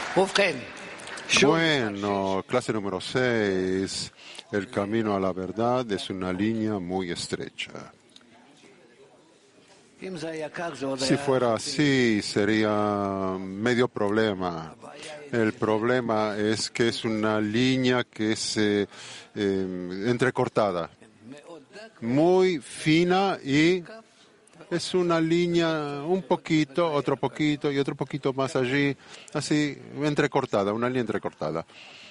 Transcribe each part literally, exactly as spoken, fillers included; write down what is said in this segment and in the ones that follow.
Bueno, clase número seis. El camino a la verdad es una línea muy estrecha. Si fuera así, sería medio problema. El problema es que es una línea que es eh, eh, entrecortada, muy fina, y es una línea un poquito, otro poquito y otro poquito más allí, así entrecortada, una línea entrecortada.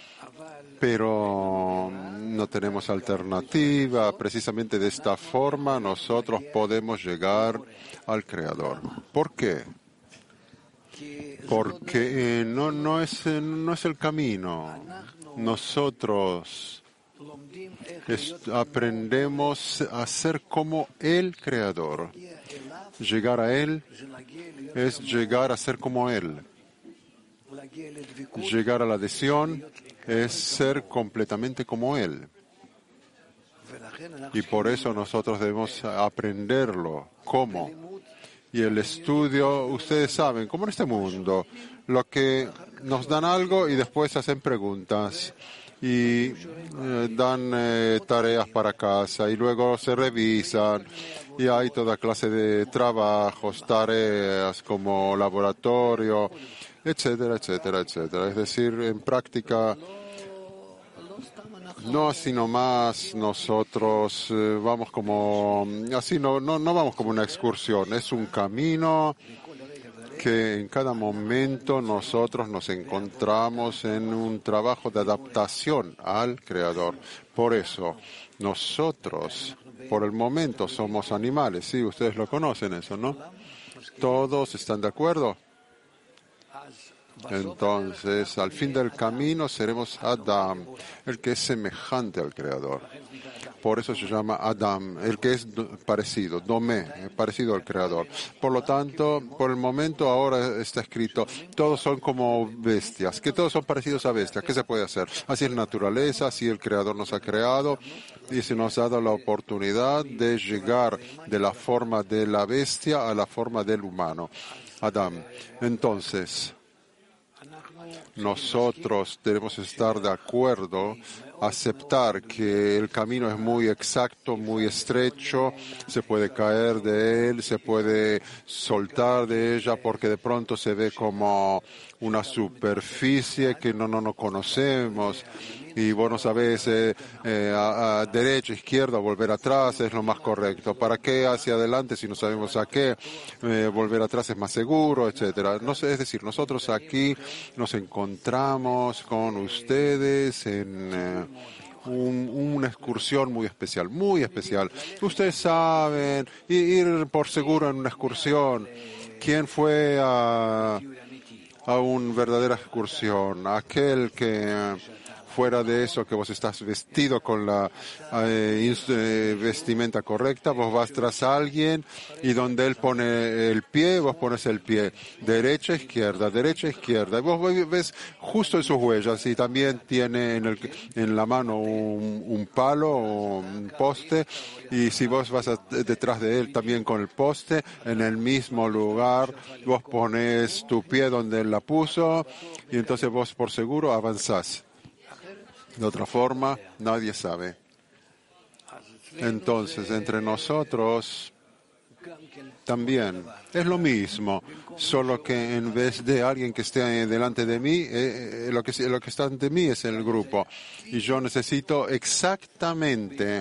Pero no tenemos alternativa. Precisamente de esta forma nosotros podemos llegar al Creador. ¿Por qué? Porque eh, no, no, es, no es el camino. Nosotros es, aprendemos a ser como el Creador. Llegar a Él es llegar a ser como Él. Llegar a la adhesión es ser completamente como Él. Y por eso nosotros debemos aprenderlo. ¿Cómo? Y el estudio, ustedes saben, como en este mundo, lo que nos dan algo y después hacen preguntas y eh, dan eh, tareas para casa y luego se revisan y hay toda clase de trabajos, tareas como laboratorio, etcétera, etcétera, etcétera. Es decir, en práctica, no así nomás nosotros eh, vamos como, así no, no, no vamos como una excursión, es un camino que en cada momento nosotros nos encontramos en un trabajo de adaptación al Creador. Por eso, nosotros, por el momento, somos animales, sí, ustedes lo conocen eso, ¿no? ¿Todos están de acuerdo? Entonces, al fin del camino seremos Adam, el que es semejante al Creador. Por eso se llama Adam, el que es parecido, Domé, parecido al Creador. Por lo tanto, por el momento ahora está escrito, todos son como bestias, que todos son parecidos a bestias. ¿Qué se puede hacer? Así es la naturaleza, así el Creador nos ha creado y se nos ha dado la oportunidad de llegar de la forma de la bestia a la forma del humano, Adam. Entonces, nosotros debemos estar de acuerdo, aceptar que el camino es muy exacto, muy estrecho, se puede caer de él, se puede soltar de ella porque de pronto se ve como una superficie que no, no, no conocemos. Y vos no sabés, eh, eh, a, a derecha, izquierda, volver atrás es lo más correcto. ¿Para qué hacia adelante si no sabemos a qué? Eh, volver atrás es más seguro, etcétera. No sé, es decir, nosotros aquí nos encontramos con ustedes en eh, un, una excursión muy especial, muy especial. Ustedes saben, ir por seguro en una excursión. ¿Quién fue a, a una verdadera excursión? Aquel que... fuera de eso, que vos estás vestido con la eh, eh, vestimenta correcta, vos vas tras alguien y donde él pone el pie, vos pones el pie. Derecha, izquierda, derecha, izquierda. Y vos ves justo en sus huellas y también tiene en, el, en la mano un, un palo o un poste. Y si vos vas a, detrás de él también con el poste, en el mismo lugar, vos pones tu pie donde él la puso y entonces vos por seguro avanzás. De otra forma, nadie sabe. Entonces, entre nosotros también es lo mismo, solo que en vez de alguien que esté delante de mí, eh, lo, que, lo que está ante mí es el grupo. Y yo necesito exactamente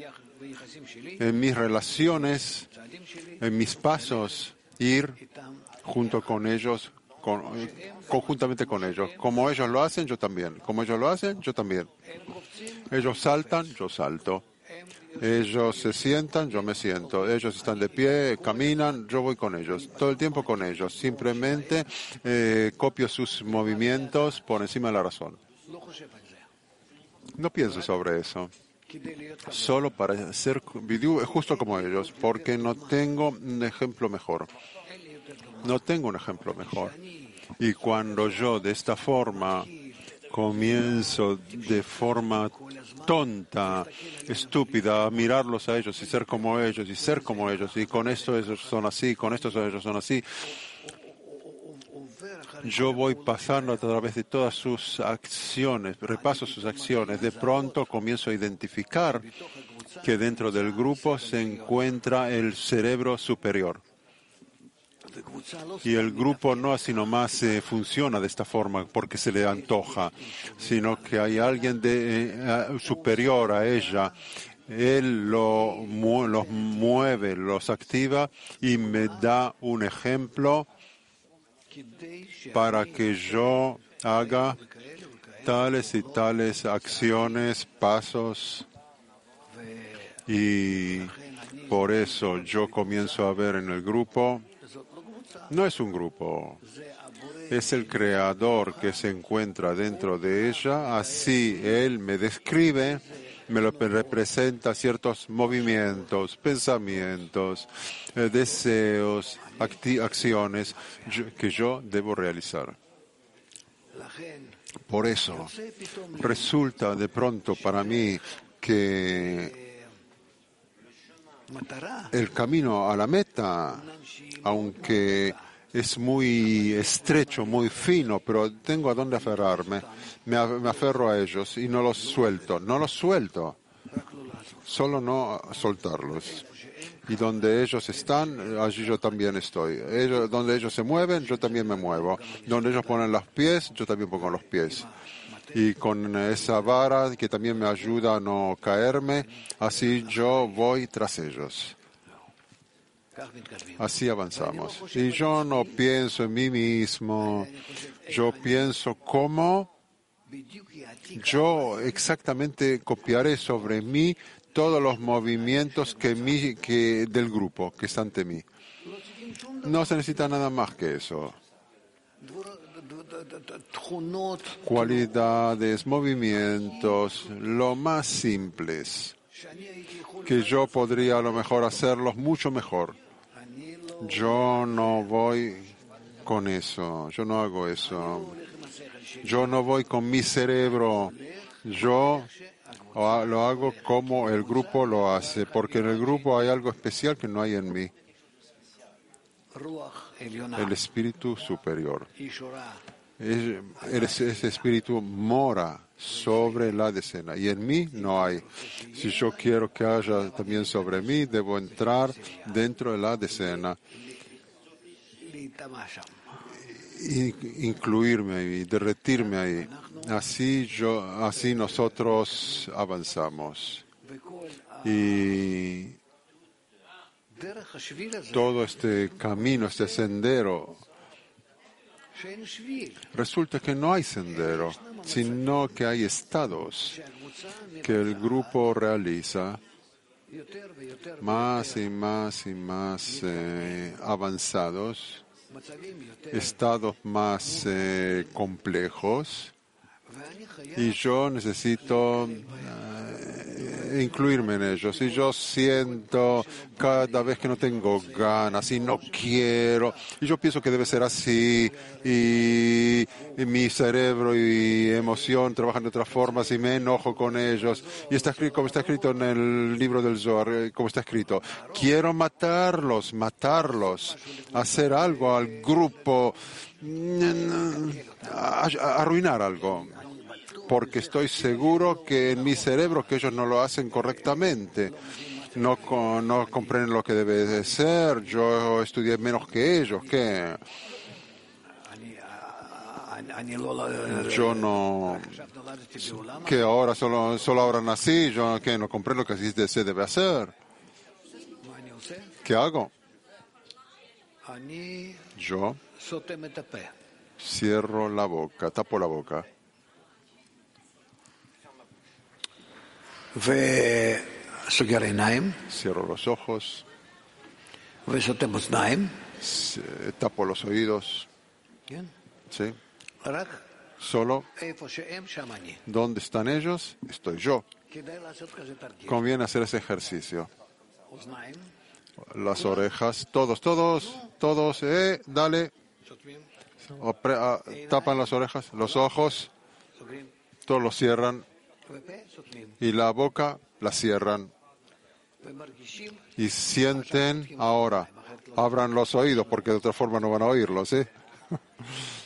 en mis relaciones, en mis pasos, ir junto con ellos, Con, conjuntamente con ellos. Como ellos lo hacen, yo también. Como ellos lo hacen, yo también. Ellos saltan, yo salto. Ellos se sientan, yo me siento. Ellos están de pie, caminan, yo voy con ellos. Todo el tiempo con ellos. Simplemente eh, copio sus movimientos por encima de la razón. No pienso sobre eso. Solo para ser justo como ellos, porque no tengo un ejemplo mejor. No tengo un ejemplo mejor. Y cuando yo de esta forma comienzo de forma tonta, estúpida, a mirarlos a ellos y ser como ellos y ser como ellos, y con esto ellos son así, con esto ellos son así, yo voy pasando a través de todas sus acciones, repaso sus acciones. De pronto comienzo a identificar que dentro del grupo se encuentra el cerebro superior. Y el grupo no así nomás eh, funciona de esta forma porque se le antoja, sino que hay alguien de, eh, superior a ella. Él lo, mu- los mueve, los activa y me da un ejemplo para que yo haga tales y tales acciones, pasos. Y por eso yo comienzo a ver en el grupo, no es un grupo, es el creador que se encuentra dentro de ella. Así él me describe, me lo representa ciertos movimientos, pensamientos, eh, deseos, acti- acciones yo- que yo debo realizar. Por eso resulta de pronto para mí que el camino a la meta, aunque es muy estrecho, muy fino, pero tengo a dónde aferrarme, me, a- me aferro a ellos y no los suelto, no los suelto, solo no soltarlos. Y donde ellos están, allí yo también estoy. Ellos, donde ellos se mueven, yo también me muevo. Donde ellos ponen los pies, yo también pongo los pies. Y con esa vara que también me ayuda a no caerme, así yo voy tras ellos. Así avanzamos. Y yo no pienso en mí mismo, yo pienso cómo yo exactamente copiaré sobre mí todos los movimientos que mi, que, del grupo que está ante mí. No se necesita nada más que eso. Cualidades, movimientos, lo más simples, que yo podría a lo mejor hacerlos mucho mejor. Yo no voy con eso, yo no hago eso. Yo no voy con mi cerebro, yo lo hago como el grupo lo hace, porque en el grupo hay algo especial que no hay en mí, el espíritu superior. Es- Ese ese espíritu mora sobre la decena y en mí no hay. Si yo quiero que haya también sobre mí, debo entrar dentro de la decena, y incluirme ahí, derretirme ahí. Así yo, así nosotros avanzamos. Y todo este camino, este sendero, resulta que no hay sendero, sino que hay estados que el grupo realiza más y más y más eh, avanzados, estados más eh, complejos, y yo necesito eh, incluirme en ellos. Y yo siento cada vez que no tengo ganas y no quiero, y yo pienso que debe ser así, y, y mi cerebro y emoción trabajan de otras formas y me enojo con ellos. Y está escrito, como está escrito en el libro del Zohar, eh, como está escrito, quiero matarlos, matarlos, hacer algo al grupo, a- a- arruinar algo, porque estoy seguro que en mi cerebro que ellos no lo hacen correctamente, no, co- no comprenden lo que debe de ser, yo estudié menos que ellos, que yo no, que ahora solo, solo ahora nací, yo que no comprendo lo que así de- se debe hacer. ¿Qué hago? Yo cierro la boca, tapo la boca. Cierro los ojos, s- tapo los oídos, ¿sí? Solo donde están ellos, estoy yo. Conviene hacer ese ejercicio. Las orejas, todos, todos, todos, eh, dale. Opre- ah, tapan las orejas, los ojos, todos los cierran, y la boca la cierran. Y sienten ahora, abran los oídos porque de otra forma no van a oírlos, ¿eh?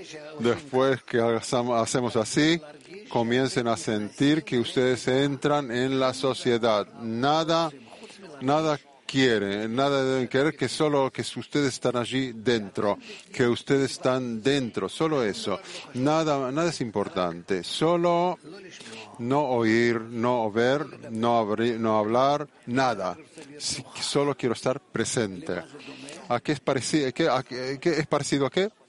Después que hacemos así, comiencen a sentir que ustedes entran en la sociedad. Nada, nada quieren, nada deben querer, que solo que ustedes están allí dentro, que ustedes están dentro, solo eso. Nada, nada es importante, solo no oír, no ver, no, abrir, no hablar, nada. Sí, solo quiero estar presente. ¿A qué es parecido? ¿Qué, a qué, qué es parecido a qué?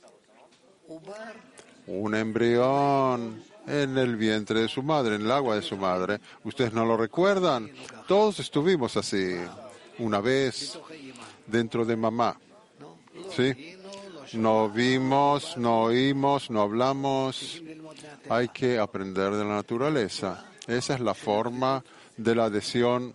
Un embrión en el vientre de su madre, en el agua de su madre. ¿Ustedes no lo recuerdan? Todos estuvimos así una vez dentro de mamá. ¿Sí? No vimos, no oímos, no hablamos. Hay que aprender de la naturaleza. Esa es la forma de la adhesión.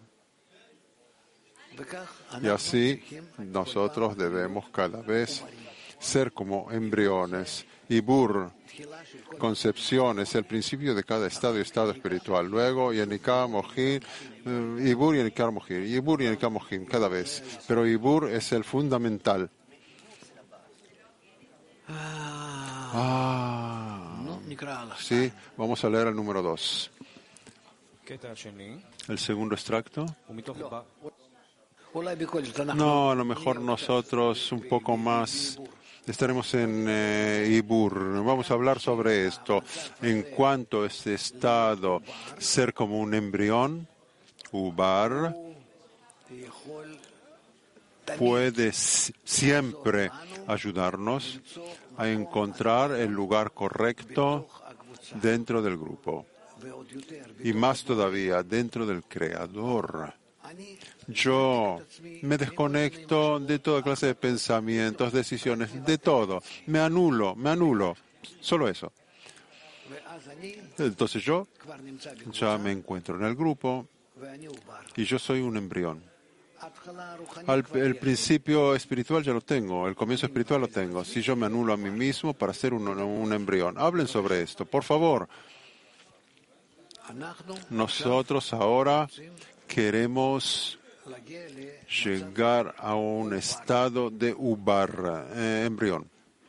Y así nosotros debemos cada vez ser como embriones. Ibur, concepción, es el principio de cada estado y estado espiritual. Luego, Yenikah, Mojin, Ibur, Yenikah, Mojin, Ibur, Yenikah, Mojin, cada vez. Pero Ibur es el fundamental. Ah, sí, vamos a leer el número dos. El segundo extracto. No, a lo mejor nosotros un poco más estaremos en eh, Ibur. Vamos a hablar sobre esto. En cuanto a este estado, ser como un embrión, Ubar, puede siempre ayudarnos a encontrar el lugar correcto dentro del grupo. Y más todavía, dentro del Creador. Yo me desconecto de toda clase de pensamientos, decisiones, de todo. Me anulo, me anulo. Solo eso. Entonces yo ya me encuentro en el grupo y yo soy un embrión. Al, el principio espiritual ya lo tengo, el comienzo espiritual lo tengo. Si yo me anulo a mí mismo para ser un, un embrión. Hablen sobre esto, por favor. Nosotros ahora queremos llegar a un estado de Ubar, eh, embrión.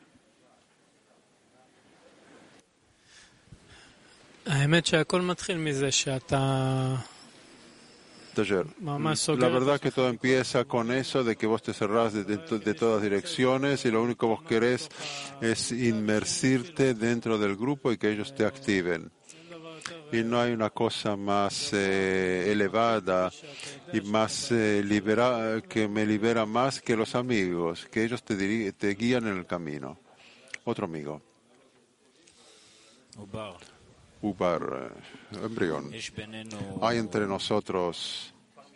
Taller. La verdad que todo empieza con eso de que vos te cerrás de, de, de todas direcciones y lo único que vos querés es inmersirte dentro del grupo y que ellos te activen. Y no hay una cosa más eh, elevada y más eh, libera, que me libera más que los amigos, que ellos te, diri- te guían en el camino. Otro amigo. Ubar, eh, embrión. Hay entre nosotros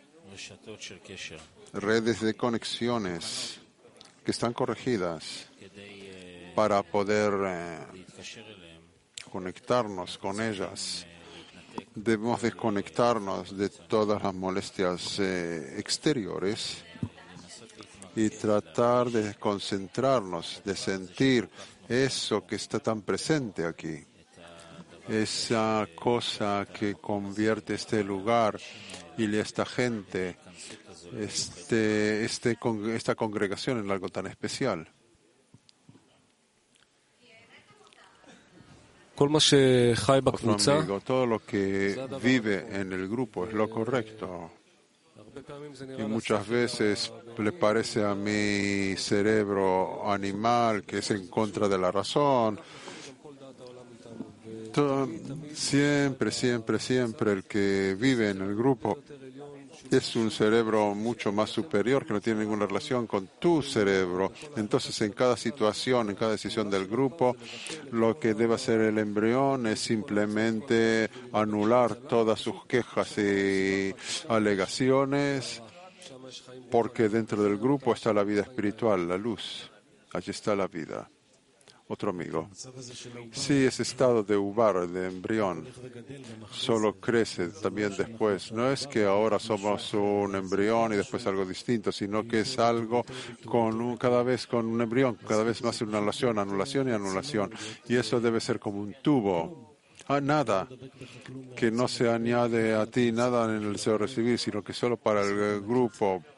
redes de conexiones que están corregidas para poder eh, conectarnos con ellas. Debemos desconectarnos de todas las molestias eh, exteriores y tratar de concentrarnos, de sentir eso que está tan presente aquí. Esa cosa que convierte este lugar y esta gente, este, este, esta congregación en algo tan especial. Otro amigo, todo lo que vive en el grupo es lo correcto. Y muchas veces le parece a mi cerebro animal que es en contra de la razón. Todo, siempre, siempre, siempre el que vive en el grupo es un cerebro mucho más superior que no tiene ninguna relación con tu cerebro. Entonces, en cada situación, en cada decisión del grupo, lo que debe hacer el embrión es simplemente anular todas sus quejas y alegaciones, porque dentro del grupo está la vida espiritual, la luz. Allí está la vida. Otro amigo. Sí, ese estado de ubar, de embrión, solo crece también después. No es que ahora somos un embrión y después algo distinto, sino que es algo con un, cada vez con un embrión, cada vez más una anulación, anulación y anulación. Y eso debe ser como un tubo. Ah, nada que no se añade a ti, nada en el deseo de recibir, sino que solo para el grupo,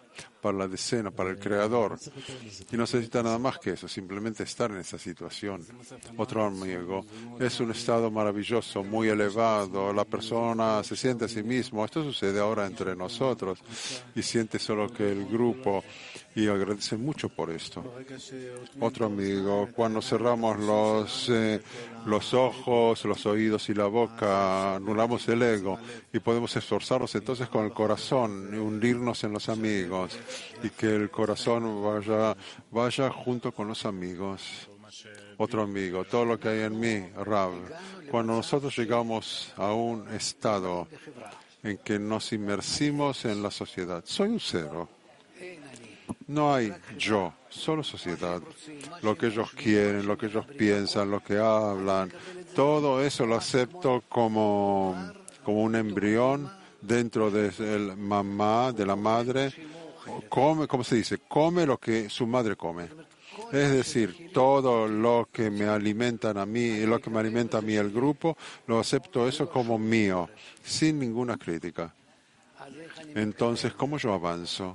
para la decena, para el Creador. Y no se necesita nada más que eso, simplemente estar en esa situación. Otro amigo, es un estado maravilloso, muy elevado. La persona se siente a sí mismo. Esto sucede ahora entre nosotros y siente solo que el grupo, y agradece mucho por esto. Otro amigo, cuando cerramos los, eh, los ojos, los oídos y la boca, anulamos el ego y podemos esforzarnos entonces con el corazón, hundirnos en los amigos y que el corazón vaya, vaya junto con los amigos. Otro amigo, todo lo que hay en mí, Rav, cuando nosotros llegamos a un estado en que nos inmersimos en la sociedad, soy un cero. No hay yo, solo sociedad. Lo que ellos quieren, lo que ellos piensan, lo que hablan, todo eso lo acepto como, como un embrión dentro del mamá, de la madre. Come, ¿cómo se dice? Come lo que su madre come. Es decir, todo lo que me alimentan a mí, lo que me alimenta a mí el grupo, lo acepto eso como mío, sin ninguna crítica. Entonces, ¿cómo yo avanzo?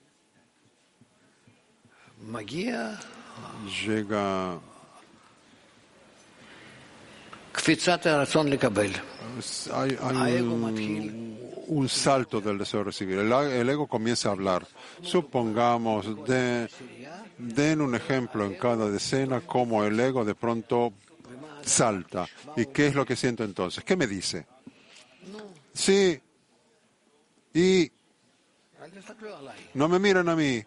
Llega hay, hay un, un salto del deseo de recibir. El, el ego comienza a hablar. Supongamos, de, den un ejemplo en cada decena cómo el ego de pronto salta. ¿Y qué es lo que siento entonces? ¿Qué me dice? Sí. Y no me miren a mí.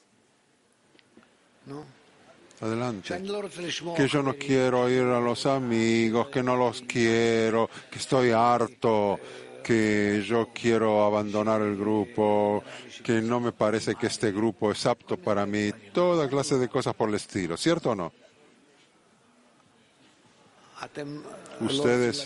Adelante. Que yo no quiero ir a los amigos, que no los quiero, que estoy harto, que yo quiero abandonar el grupo, que no me parece que este grupo es apto para mí, toda clase de cosas por el estilo, ¿cierto o no? Ustedes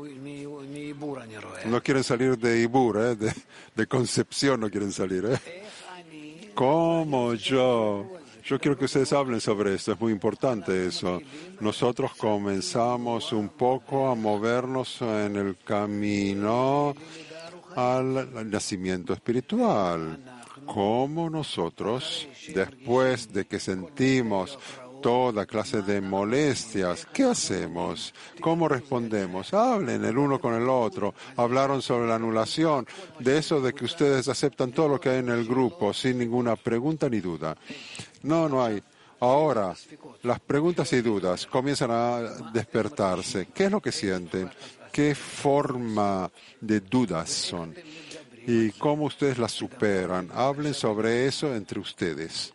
no quieren salir de Ibur, ¿eh? de, de Concepción no quieren salir. ¿eh? ¿Cómo yo? Yo quiero que ustedes hablen sobre esto, es muy importante eso. Nosotros comenzamos un poco a movernos en el camino al nacimiento espiritual. ¿Cómo nosotros, después de que sentimos toda clase de molestias, qué hacemos? ¿Cómo respondemos? Hablen el uno con el otro. Hablaron sobre la anulación, de eso de que ustedes aceptan todo lo que hay en el grupo sin ninguna pregunta ni duda. No, no hay. Ahora, las preguntas y dudas comienzan a despertarse. ¿Qué es lo que sienten? ¿Qué forma de dudas son? ¿Y cómo ustedes las superan? Hablen sobre eso entre ustedes.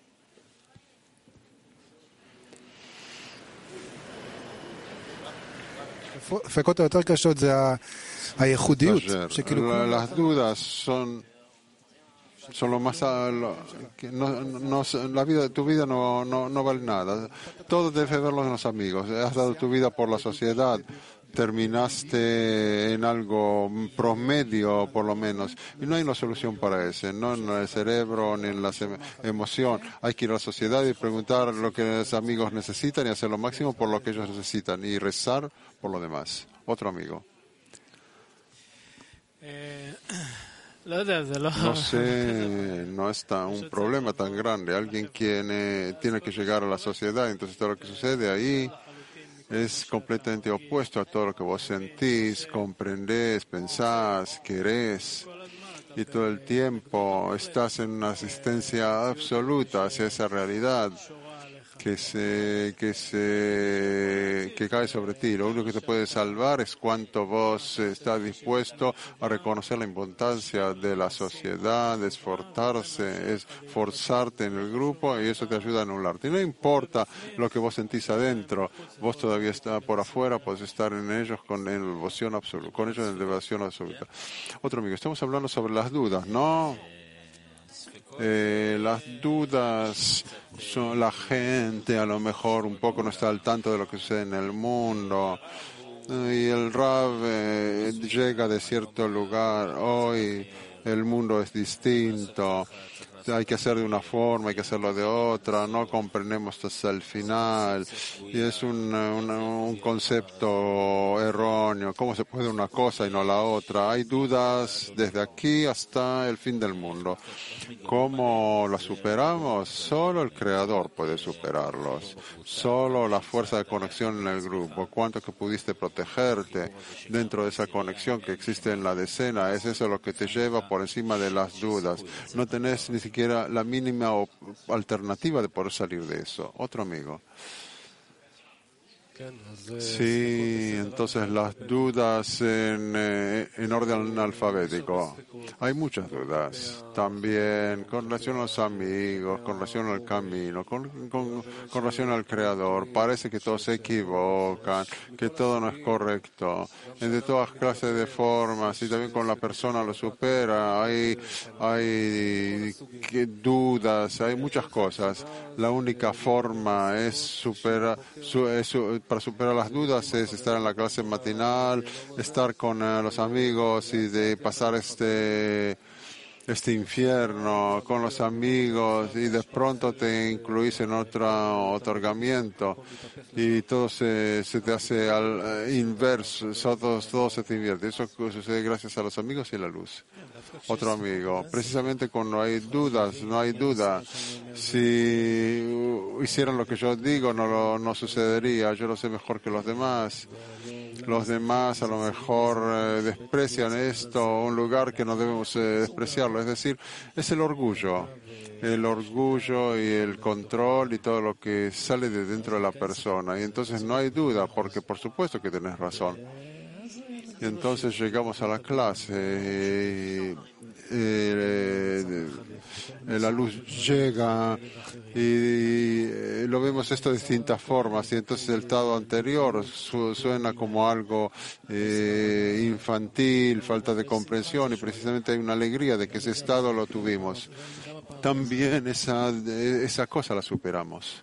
Las dudas son son lo más lo, que no, no, la vida tu vida no, no, no vale nada. Todo debe verlo en los amigos. Has dado tu vida por la sociedad, terminaste en algo promedio por lo menos y no hay una solución para eso, no en el cerebro ni en la emoción. Hay que ir a la sociedad y preguntar lo que los amigos necesitan y hacer lo máximo por lo que ellos necesitan y rezar por lo demás. Otro amigo. Eh... No sé, no es tan, un problema tan grande. Alguien tiene, tiene que llegar a la sociedad, entonces todo lo que sucede ahí es completamente opuesto a todo lo que vos sentís, comprendés, pensás, querés. Y todo el tiempo estás en una asistencia absoluta hacia esa realidad que se que se que cae sobre ti. Lo único que te puede salvar es cuánto vos estás dispuesto a reconocer la importancia de la sociedad, de esforzarse, es forzarte en el grupo y eso te ayuda a anularte. Y no importa lo que vos sentís adentro, vos todavía estás por afuera, podés estar en ellos con en devoción absoluta, con ellos en devoción absoluta. Otro amigo, estamos hablando sobre las dudas, ¿no? Eh, las dudas son la gente a lo mejor un poco no está al tanto de lo que sucede en el mundo eh, y el Rav eh, llega de cierto lugar, hoy el mundo es distinto, hay que hacer de una forma, hay que hacerlo de otra, no comprendemos hasta el final, y es un, un, un concepto erróneo. ¿Cómo se puede una cosa y no la otra? Hay dudas desde aquí hasta el fin del mundo. ¿Cómo las superamos? Solo el Creador puede superarlos. Solo la fuerza de conexión en el grupo. Cuánto que pudiste protegerte dentro de esa conexión que existe en la decena. Es eso lo que te lleva por encima de las dudas. No tenés ni siquiera la mínima alternativa de poder salir de eso. Otro amigo. Sí, entonces las dudas en, eh, en orden alfabético. Hay muchas dudas. También con relación a los amigos, con relación al camino, con, con, con relación al Creador. Parece que todos se equivocan, que todo no es correcto. De todas clases de formas, y también con la persona lo supera. Hay, hay que, dudas, hay muchas cosas. La única forma es superar, su, es, para superar las dudas es estar en la clase matinal, estar con uh, los amigos y de pasar este este infierno con los amigos, y de pronto te incluís en otro otorgamiento y todo se, se te hace al uh, inverso, todo, todo se te invierte. Eso sucede gracias a los amigos y la luz. Otro amigo, precisamente cuando hay dudas, no hay duda. Si hicieran lo que yo digo, no, lo, no sucedería. Yo lo sé mejor que los demás. Los demás a lo mejor eh, desprecian esto, un lugar que no debemos eh, despreciarlo. Es decir, es el orgullo. El orgullo y el control y todo lo que sale de dentro de la persona. Y entonces no hay duda, porque por supuesto que tenés razón. Y entonces llegamos a la clase y, y, y la luz llega y, y lo vemos esto de distintas formas, y entonces el estado anterior su, suena como algo eh, infantil, falta de comprensión, y precisamente hay una alegría de que ese estado lo tuvimos. También esa, esa cosa la superamos.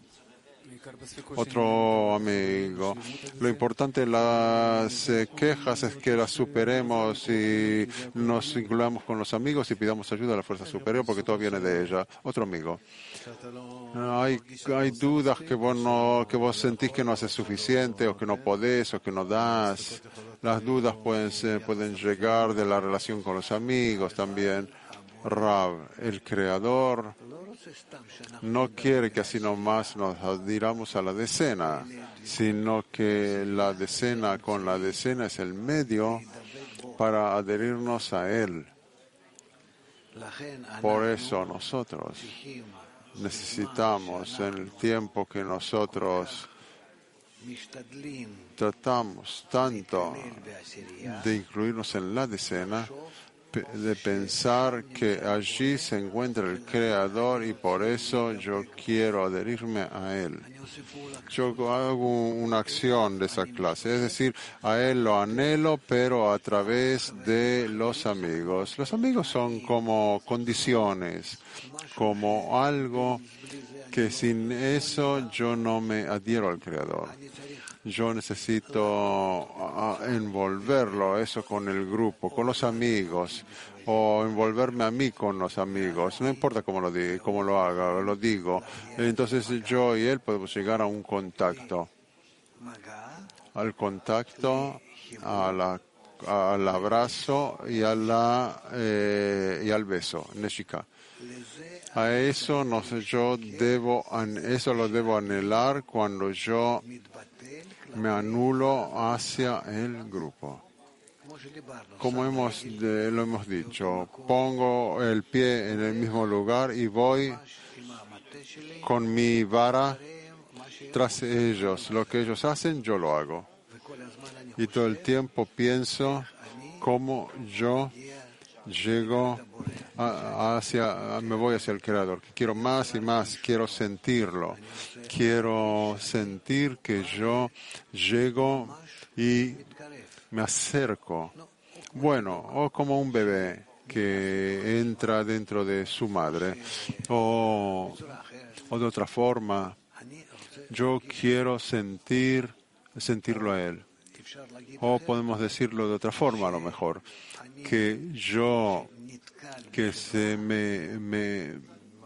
Otro amigo, lo importante en las eh, quejas es que las superemos y nos incluyamos con los amigos y pidamos ayuda a la fuerza superior, porque todo viene de ella. Otro amigo, hay, hay dudas que vos, no, que vos sentís que no haces suficiente, o que no podés, o que no das. Las dudas pueden, ser, pueden llegar de la relación con los amigos también. Rav, el Creador, no quiere que así nomás nos adhiramos a la decena, sino que la decena con la decena es el medio para adherirnos a Él. Por eso nosotros necesitamos, en el tiempo que nosotros tratamos tanto de incluirnos en la decena, de pensar que allí se encuentra el Creador, y por eso yo quiero adherirme a Él. Yo hago una acción de esa clase, es decir, a Él lo anhelo, pero a través de los amigos. Los amigos son como condiciones, como algo que sin eso yo no me adhiero al Creador. Yo necesito envolverlo, eso con el grupo, con los amigos, o envolverme a mí con los amigos. No importa cómo lo, diga, cómo lo haga, lo digo. Entonces yo y él podemos llegar a un contacto, al contacto, a la, al abrazo y, a la, eh, y al beso, neshika. A eso no sé, yo debo, eso lo debo anhelar cuando yo me anulo hacia el grupo. Como hemos, de, lo hemos dicho, pongo el pie en el mismo lugar y voy con mi vara tras ellos. Lo que ellos hacen, yo lo hago. Y todo el tiempo pienso cómo yo llego a, hacia, me voy hacia el Creador. Quiero más y más, quiero sentirlo. Quiero sentir que yo llego y me acerco. Bueno, o como un bebé que entra dentro de su madre, o, o de otra forma, yo quiero sentir, sentirlo a Él. O podemos decirlo de otra forma a lo mejor, que yo, que se me, me,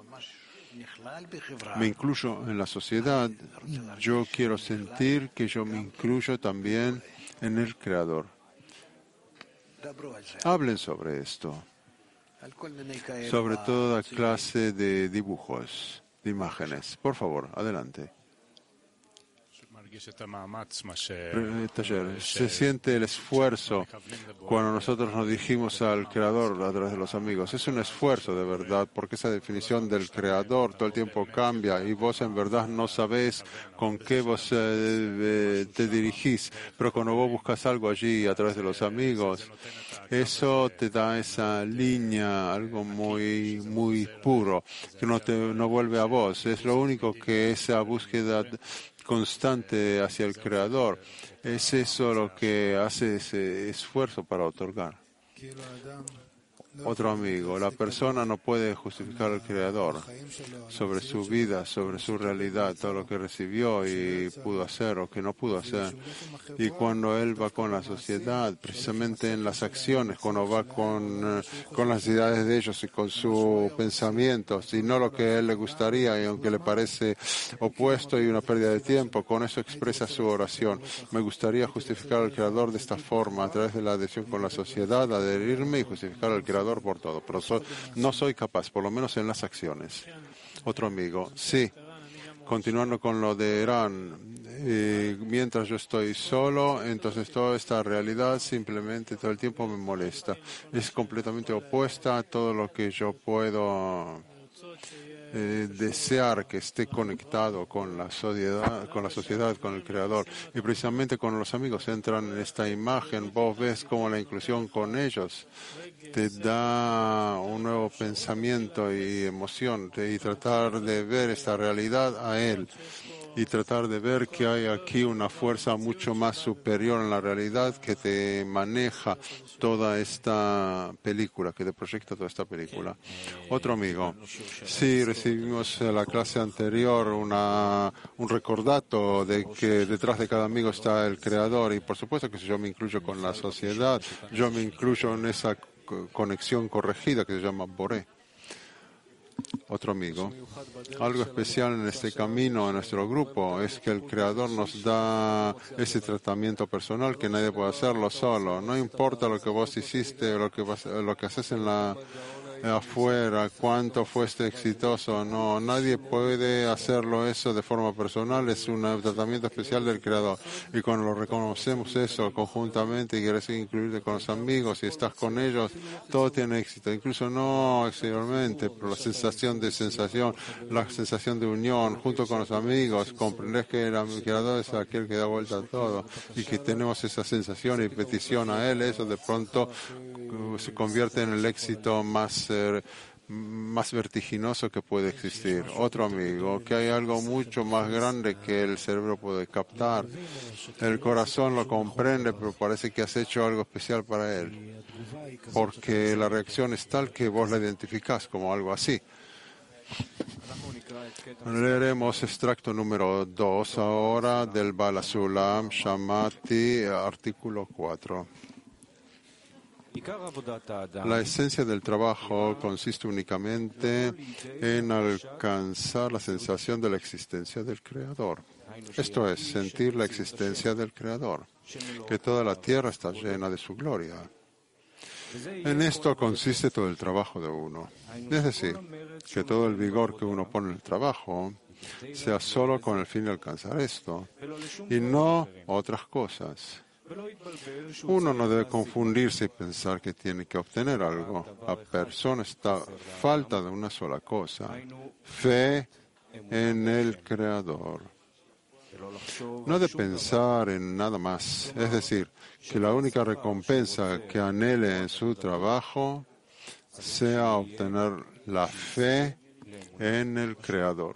me incluyo en la sociedad, yo quiero sentir que yo me incluyo también en el Creador. Hablen sobre esto, sobre toda clase de dibujos, de imágenes. Por favor, adelante. Taller. Se siente el esfuerzo cuando nosotros nos dirigimos al Creador a través de los amigos. Es un esfuerzo de verdad, porque esa definición del Creador todo el tiempo cambia y vos en verdad no sabés con qué vos eh, te dirigís. Pero cuando vos buscas algo allí a través de los amigos, eso te da esa línea, algo muy, muy puro, que no te no vuelve a vos. Es lo único que esa búsqueda constante hacia el Creador, es eso lo que hace ese esfuerzo para otorgar. Otro amigo, la persona no puede justificar al Creador sobre su vida, sobre su realidad, todo lo que recibió y pudo hacer o que no pudo hacer. Y cuando él va con la sociedad, precisamente en las acciones, cuando va con, con las ideas de ellos y con sus pensamientos, y no lo que a él le gustaría, y aunque le parece opuesto y una pérdida de tiempo, con eso expresa su oración. Me gustaría justificar al Creador de esta forma, a través de la adhesión con la sociedad, adherirme y justificar al Creador por todo, pero so, no soy capaz, por lo menos en las acciones. Otro amigo, sí, continuando con lo de Irán, eh, mientras yo estoy solo, entonces toda esta realidad simplemente todo el tiempo me molesta. Es completamente opuesta a todo lo que yo puedo Eh, desear que esté conectado con la sociedad, con la sociedad, con el Creador. Y precisamente cuando los amigos entran en esta imagen, vos ves cómo la inclusión con ellos te da un nuevo pensamiento y emoción, y tratar de ver esta realidad a Él. Y tratar de ver que hay aquí una fuerza mucho más superior en la realidad que te maneja toda esta película, que te proyecta toda esta película. Otro amigo, sí, recibimos en la clase anterior una, un recordato de que detrás de cada amigo está el Creador, y por supuesto que si yo me incluyo con la sociedad, yo me incluyo en esa conexión corregida que se llama Boré. Otro amigo, algo especial en este camino, en nuestro grupo, es que el Creador nos da ese tratamiento personal que nadie puede hacerlo solo. No importa lo que vos hiciste, lo que, vas, lo que haces en la afuera, cuánto fuiste exitoso, no, nadie puede hacerlo eso de forma personal, es un tratamiento especial del Creador. Y cuando lo reconocemos eso conjuntamente y quieres incluirte con los amigos y estás con ellos, todo tiene éxito, incluso no exteriormente, pero la sensación de sensación, la sensación de unión junto con los amigos, comprender que el Creador es aquel que da vuelta a todo y que tenemos esa sensación y petición a Él, eso de pronto se convierte en el éxito más más vertiginoso que puede existir. Otro amigo, que hay algo mucho más grande que el cerebro puede captar. El corazón lo comprende, pero parece que has hecho algo especial para él, porque la reacción es tal que vos la identificás como algo así. Leeremos extracto número dos ahora del Bala Sulam Shamati, artículo cuatro. La esencia del trabajo consiste únicamente en alcanzar la sensación de la existencia del Creador. Esto es, sentir la existencia del Creador, que toda la tierra está llena de su gloria. En esto consiste todo el trabajo de uno. Es decir, que todo el vigor que uno pone en el trabajo sea solo con el fin de alcanzar esto y no otras cosas. Uno no debe confundirse y pensar que tiene que obtener algo. La persona está a falta de una sola cosa: fe en el Creador. No de pensar en nada más. Es decir, que la única recompensa que anhele en su trabajo sea obtener la fe en el Creador.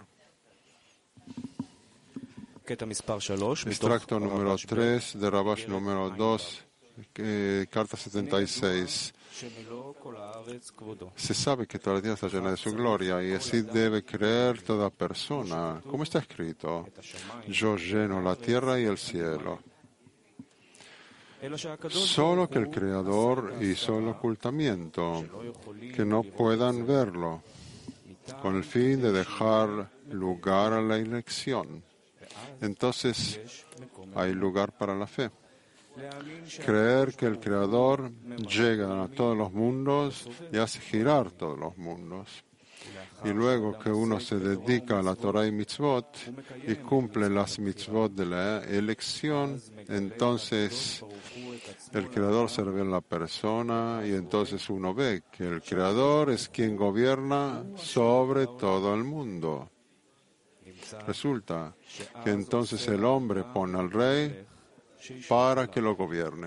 Extracto número tres de Rabash número dos, eh, carta setenta y seis. Se sabe que toda la tierra está llena de su gloria y así debe creer toda persona. Como está escrito, yo lleno la tierra y el cielo. Solo que el Creador hizo el ocultamiento, que no puedan verlo. con el fin de dejar lugar a la elección. Entonces hay lugar para la fe. Creer que el Creador llega a todos los mundos y hace girar todos los mundos. Y luego que uno se dedica a la Torah y mitzvot y cumple las mitzvot de la elección, entonces el Creador se revela en la persona y entonces uno ve que el Creador es quien gobierna sobre todo el mundo. Resulta que entonces el hombre pone al rey para que lo gobierne.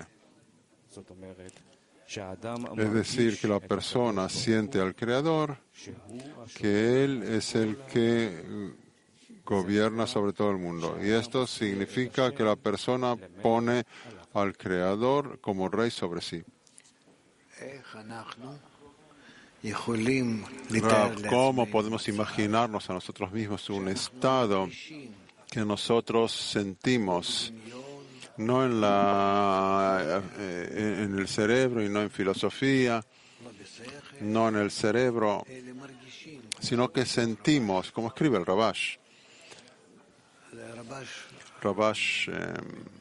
Es decir, que la persona siente al Creador, que Él es el que gobierna sobre todo el mundo. Y esto significa que la persona pone al Creador como rey sobre sí. ¿Cómo podemos imaginarnos a nosotros mismos un estado que nosotros sentimos? No en, la, eh, en el cerebro y no en filosofía, no en el cerebro, sino que sentimos, como escribe el Rabash. Rabash eh,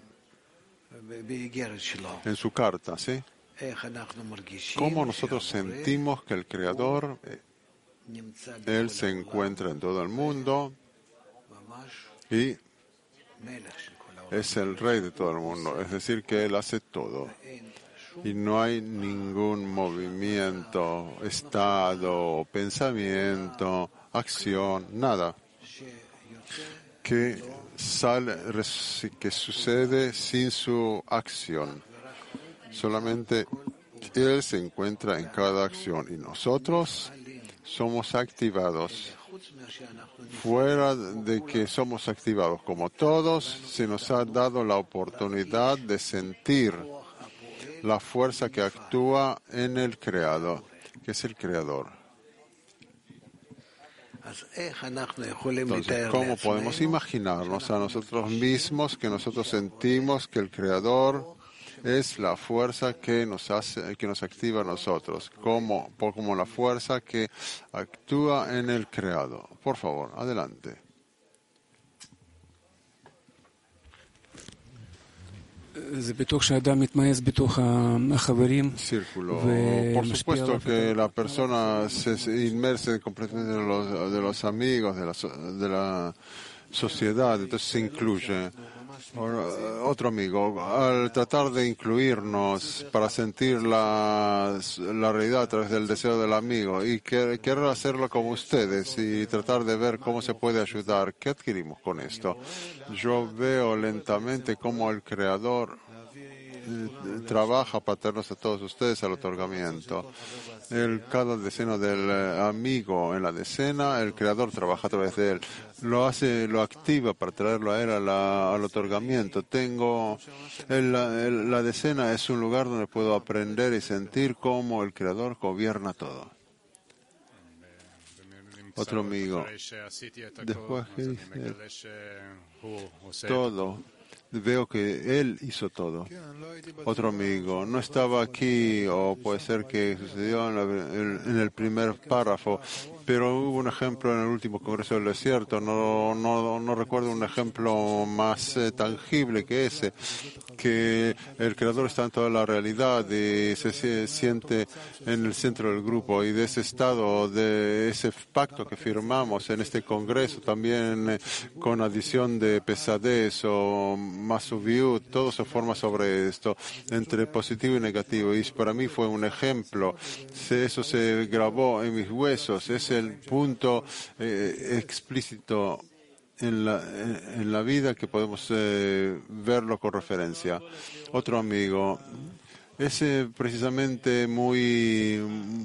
en su carta, ¿sí? Cómo nosotros sentimos que el Creador, eh, Él se encuentra en todo el mundo y es el rey de todo el mundo, es decir, que Él hace todo. Y no hay ningún movimiento, estado, pensamiento, acción, nada que sale, que sucede sin su acción. Solamente Él se encuentra en cada acción y nosotros somos activados. Fuera de que somos activados como todos, se nos ha dado la oportunidad de sentir la fuerza que actúa en el creado, que es el Creador. Entonces, ¿cómo podemos imaginarnos a nosotros mismos que nosotros sentimos que el Creador es la fuerza que nos hace, que nos activa a nosotros, como, como la fuerza que actúa en el creado? Por favor, adelante. Círculo. Por supuesto que la persona se inmerse completamente de los, de los amigos, de la, de la sociedad, entonces se incluye. Otro amigo, al tratar de incluirnos para sentir la, la realidad a través del deseo del amigo y querer, querer hacerlo como ustedes y tratar de ver cómo se puede ayudar, ¿qué adquirimos con esto? Yo veo lentamente cómo el Creador trabaja para traernos a todos ustedes al otorgamiento. El, cada decena del amigo en la decena, el Creador trabaja a través de él. Lo hace, lo activa para traerlo a él a la, al otorgamiento. Tengo, el, el, la decena es un lugar donde puedo aprender y sentir cómo el Creador gobierna todo. Otro amigo, después que dice todo, veo que él hizo todo. Otro amigo, no estaba aquí, o puede ser que sucedió en, la, en el primer párrafo, pero hubo un ejemplo en el último Congreso del Desierto. No, no, no recuerdo un ejemplo más eh, tangible que ese, que el Creador está en toda la realidad y se, se siente en el centro del grupo, y de ese estado, de ese pacto que firmamos en este Congreso, también eh, con adición de pesadez o masuviut, todo se forma sobre esto, entre positivo y negativo, y para mí fue un ejemplo. Eso se grabó en mis huesos, es el punto eh, explícito en la, en la vida que podemos eh, verlo con referencia. Otro amigo, es eh, precisamente muy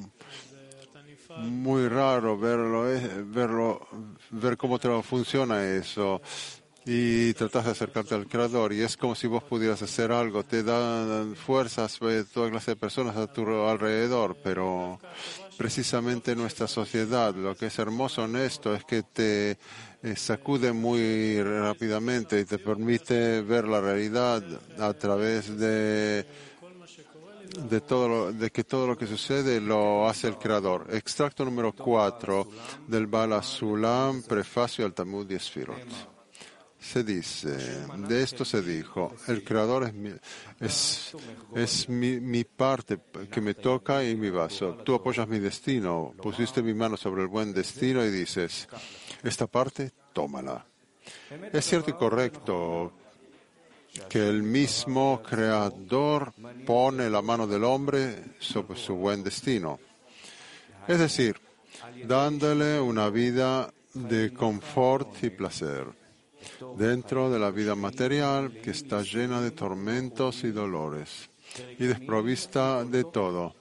muy raro verlo, eh, verlo, ver cómo te funciona eso. Y tratas de acercarte al Creador, y es como si vos pudieras hacer algo, te dan fuerzas de toda clase de personas a tu alrededor, pero precisamente nuestra sociedad, lo que es hermoso en esto es que te eh, sacude muy rápidamente y te permite ver la realidad a través de de, todo lo, de que todo lo que sucede lo hace el Creador. Extracto número cuatro del Baal HaSulam, prefacio al Talmud y Sfirot. Se dice, de esto se dijo, el Creador es, mi, es, es mi, mi parte que me toca y mi vaso. Tú apoyas mi destino, pusiste mi mano sobre el buen destino y dices, esta parte, tómala. Es cierto y correcto que el mismo Creador pone la mano del hombre sobre su buen destino. Es decir, dándole una vida de confort y placer dentro de la vida material que está llena de tormentos y dolores y desprovista de todo,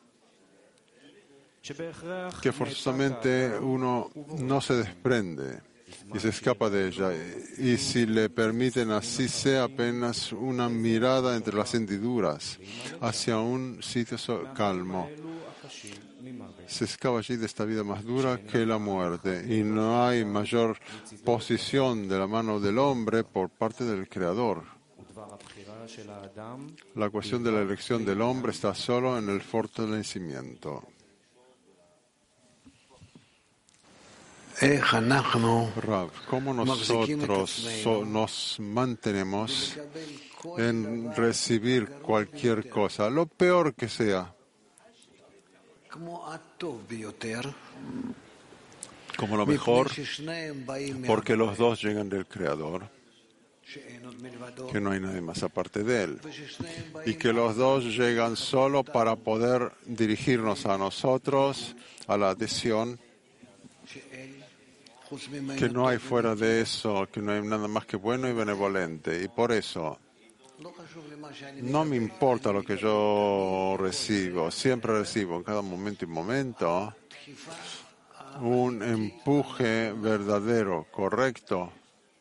que forzosamente uno no se desprende y se escapa de ella, y si le permiten así sea apenas una mirada entre las hendiduras hacia un sitio calmo, se escapa allí de esta vida más dura que la muerte, y no hay mayor posición de la mano del hombre por parte del Creador. La cuestión de la elección del hombre está solo en el fortalecimiento. Rav, ¿cómo nosotros so, nos mantenemos en recibir cualquier cosa, lo peor que sea, como lo mejor, porque los dos llegan del Creador, que no hay nadie más aparte de Él, y que los dos llegan solo para poder dirigirnos a nosotros, a la adhesión, que no hay fuera de eso, que no hay nada más que bueno y benevolente. Y por eso no me importa lo que yo recibo, siempre recibo en cada momento y momento un empuje verdadero, correcto,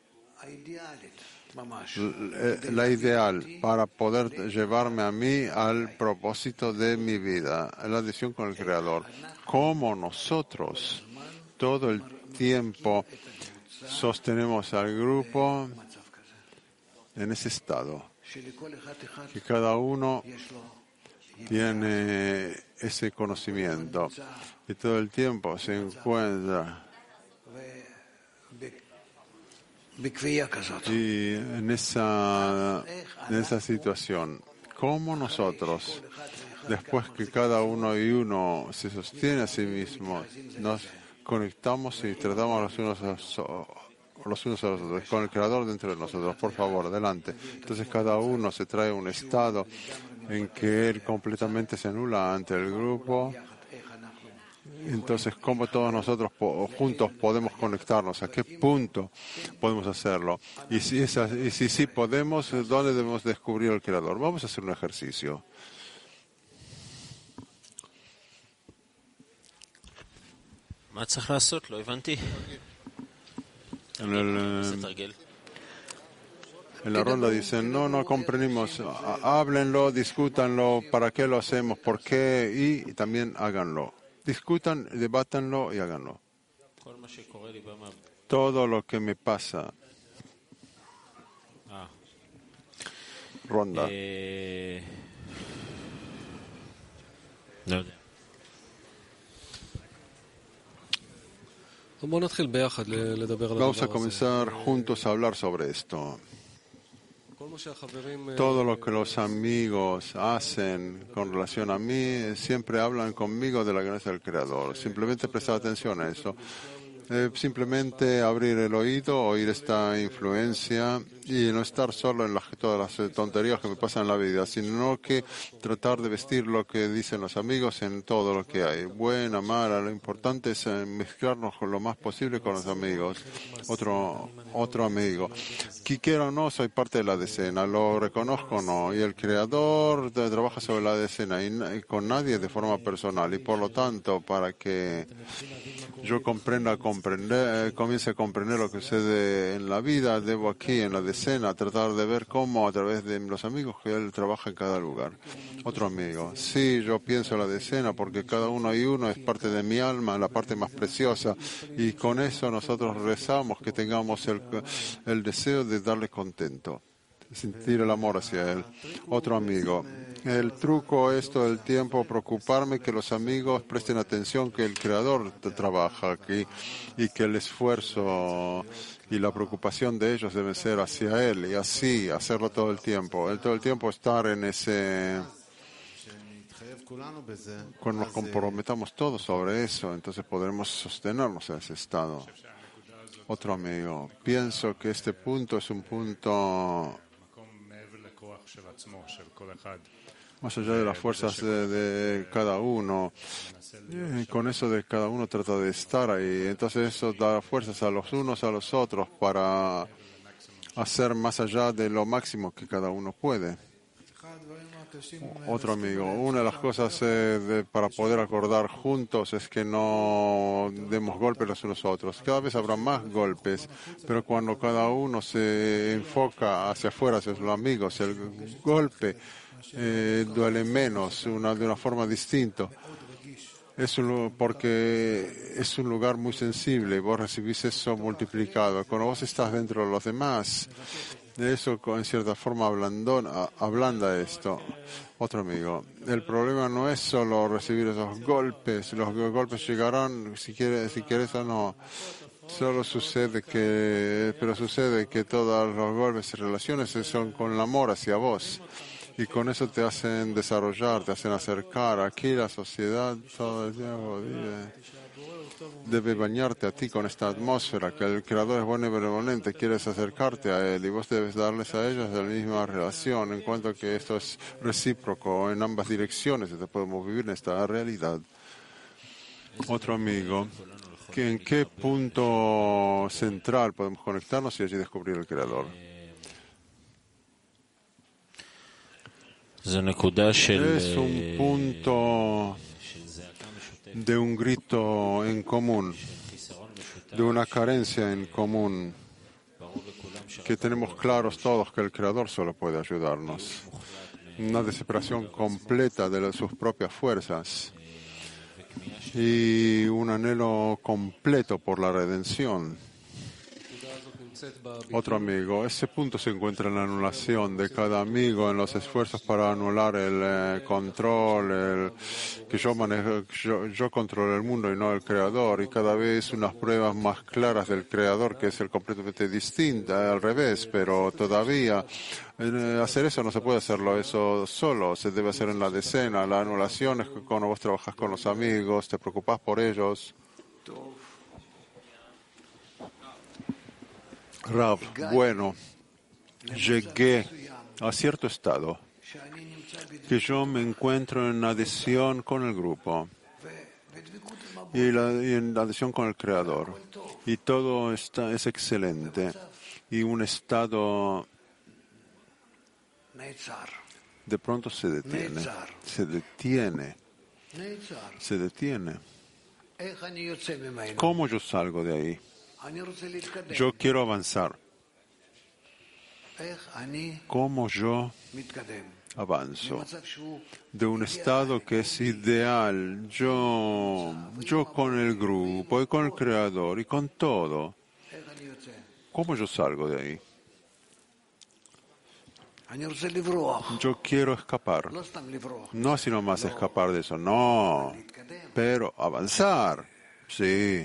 la ideal para poder llevarme a mí al propósito de mi vida, la adhesión con el Creador. Como nosotros todo el tiempo sostenemos al grupo en ese estado, que cada uno tiene ese conocimiento y todo el tiempo se encuentra y en esa, en esa situación. ¿Cómo nosotros, después que cada uno y uno se sostiene a sí mismo, nos conectamos y tratamos los unos a los, los unos a los otros, con el Creador dentro de nosotros? Por favor, adelante. Entonces cada uno se trae un estado en que él completamente se anula ante el grupo. Entonces, ¿cómo todos nosotros juntos podemos conectarnos? ¿A qué punto podemos hacerlo? Y si es así, y si sí podemos, ¿dónde debemos descubrir al Creador? Vamos a hacer un ejercicio. En, el, en la ronda dicen, no, no comprendimos, háblenlo, discútanlo, ¿para qué lo hacemos? ¿Por qué? Y también háganlo. Discutan, debátanlo y háganlo. Todo lo que me pasa. Ronda. Eh... No. Vamos a comenzar juntos a hablar sobre esto. Todo lo que los amigos hacen con relación a mí, siempre hablan conmigo de la gracia del Creador. Simplemente prestar atención a eso. Eh, simplemente abrir el oído, oír esta influencia y no estar solo en las, todas las tonterías que me pasan en la vida, sino que tratar de vestir lo que dicen los amigos en todo lo que hay. Buena, mala, lo importante es mezclarnos con lo más posible con los amigos. Otro, otro amigo. Que quiera o no, soy parte de la decena, lo reconozco o no, y el Creador trabaja sobre la decena y, y con nadie de forma personal, y por lo tanto, para que yo comprenda, comprender, comience a comprender lo que sucede en la vida, debo aquí en la decena tratar de ver cómo a través de los amigos que él trabaja en cada lugar. Otro amigo, sí, yo pienso en la decena porque cada uno y uno es parte de mi alma, la parte más preciosa, y con eso nosotros rezamos que tengamos el, el deseo de darle contento. sentir el amor hacia Él. Otro amigo. El truco es todo el tiempo preocuparme que los amigos presten atención que el Creador trabaja aquí y que el esfuerzo y la preocupación de ellos debe ser hacia Él y así hacerlo todo el tiempo. El todo el tiempo estar en ese... Cuando nos comprometamos todos sobre eso, entonces podremos sostenernos en ese estado. Otro amigo. Pienso que este punto es un punto más allá de las fuerzas de, de cada uno. Y con eso de cada uno trata de estar ahí. Entonces eso da fuerzas a los unos a los otros para hacer más allá de lo máximo que cada uno puede. Otro amigo, una de las cosas eh, de, para poder acordar juntos es que no demos golpes los unos a otros. Cada vez habrá más golpes, pero cuando cada uno se enfoca hacia afuera, hacia los amigos, el golpe eh, duele menos, una, de una forma distinta. Es un, porque es un lugar muy sensible, vos recibís eso multiplicado. Cuando vos estás dentro de los demás, eso en cierta forma ablandona, ablanda esto. Otro amigo, el problema no es solo recibir esos golpes, los golpes llegarán si quieres, si quieres o no. Solo sucede que, pero sucede que todos los golpes y relaciones son con el amor hacia vos. Y con eso te hacen desarrollar, te hacen acercar. Aquí la sociedad todo el tiempo vive. Debe bañarte a ti con esta atmósfera, que el Creador es bueno y benevolente, quieres acercarte a Él y vos debes darles a ellos la misma relación, en cuanto que esto es recíproco en ambas direcciones, entonces podemos vivir en esta realidad. Otro amigo, que ¿en qué punto central podemos conectarnos y allí descubrir el Creador? Es un punto de un grito en común, de una carencia en común, que tenemos claros todos que el Creador solo puede ayudarnos. Una desesperación completa de sus propias fuerzas y un anhelo completo por la redención. Otro amigo, ese punto se encuentra en la anulación de cada amigo, en los esfuerzos para anular el eh, control, el, que yo manejo, yo, yo controlo el mundo y no el Creador, y cada vez unas pruebas más claras del Creador, que es el completamente distinta, al revés, pero todavía eh, hacer eso no se puede hacerlo eso solo, se debe hacer en la decena. La anulación es cuando vos trabajas con los amigos, te preocupás por ellos. Rav, bueno, llegué a cierto estado que yo me encuentro en adhesión con el grupo y, la, y en adhesión con el Creador, y todo está, es excelente, y un estado de pronto se detiene, se detiene, se detiene. ¿Cómo yo salgo de ahí? Yo quiero avanzar. ¿Cómo yo avanzo de un estado que es ideal? Yo, yo con el grupo y con el Creador y con todo. ¿Cómo yo salgo de ahí? Yo quiero escapar. No así nomás escapar de eso, no. Pero avanzar, sí.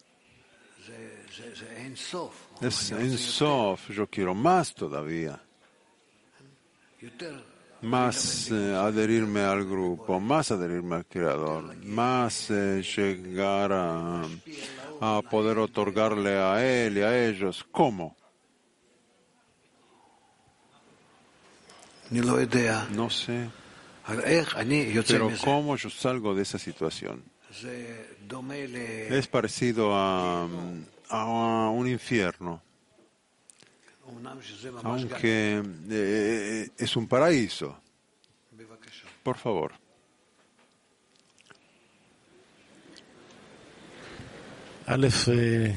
Es en Sof, yo quiero más todavía. Más eh, adherirme al grupo, más adherirme al Creador, más eh, llegar a, a poder otorgarle a Él y a ellos. ¿Cómo? No sé. Pero ¿cómo yo salgo de esa situación? Es parecido a, a un infierno, aunque eh, es un paraíso. Por favor. Aleph, eh...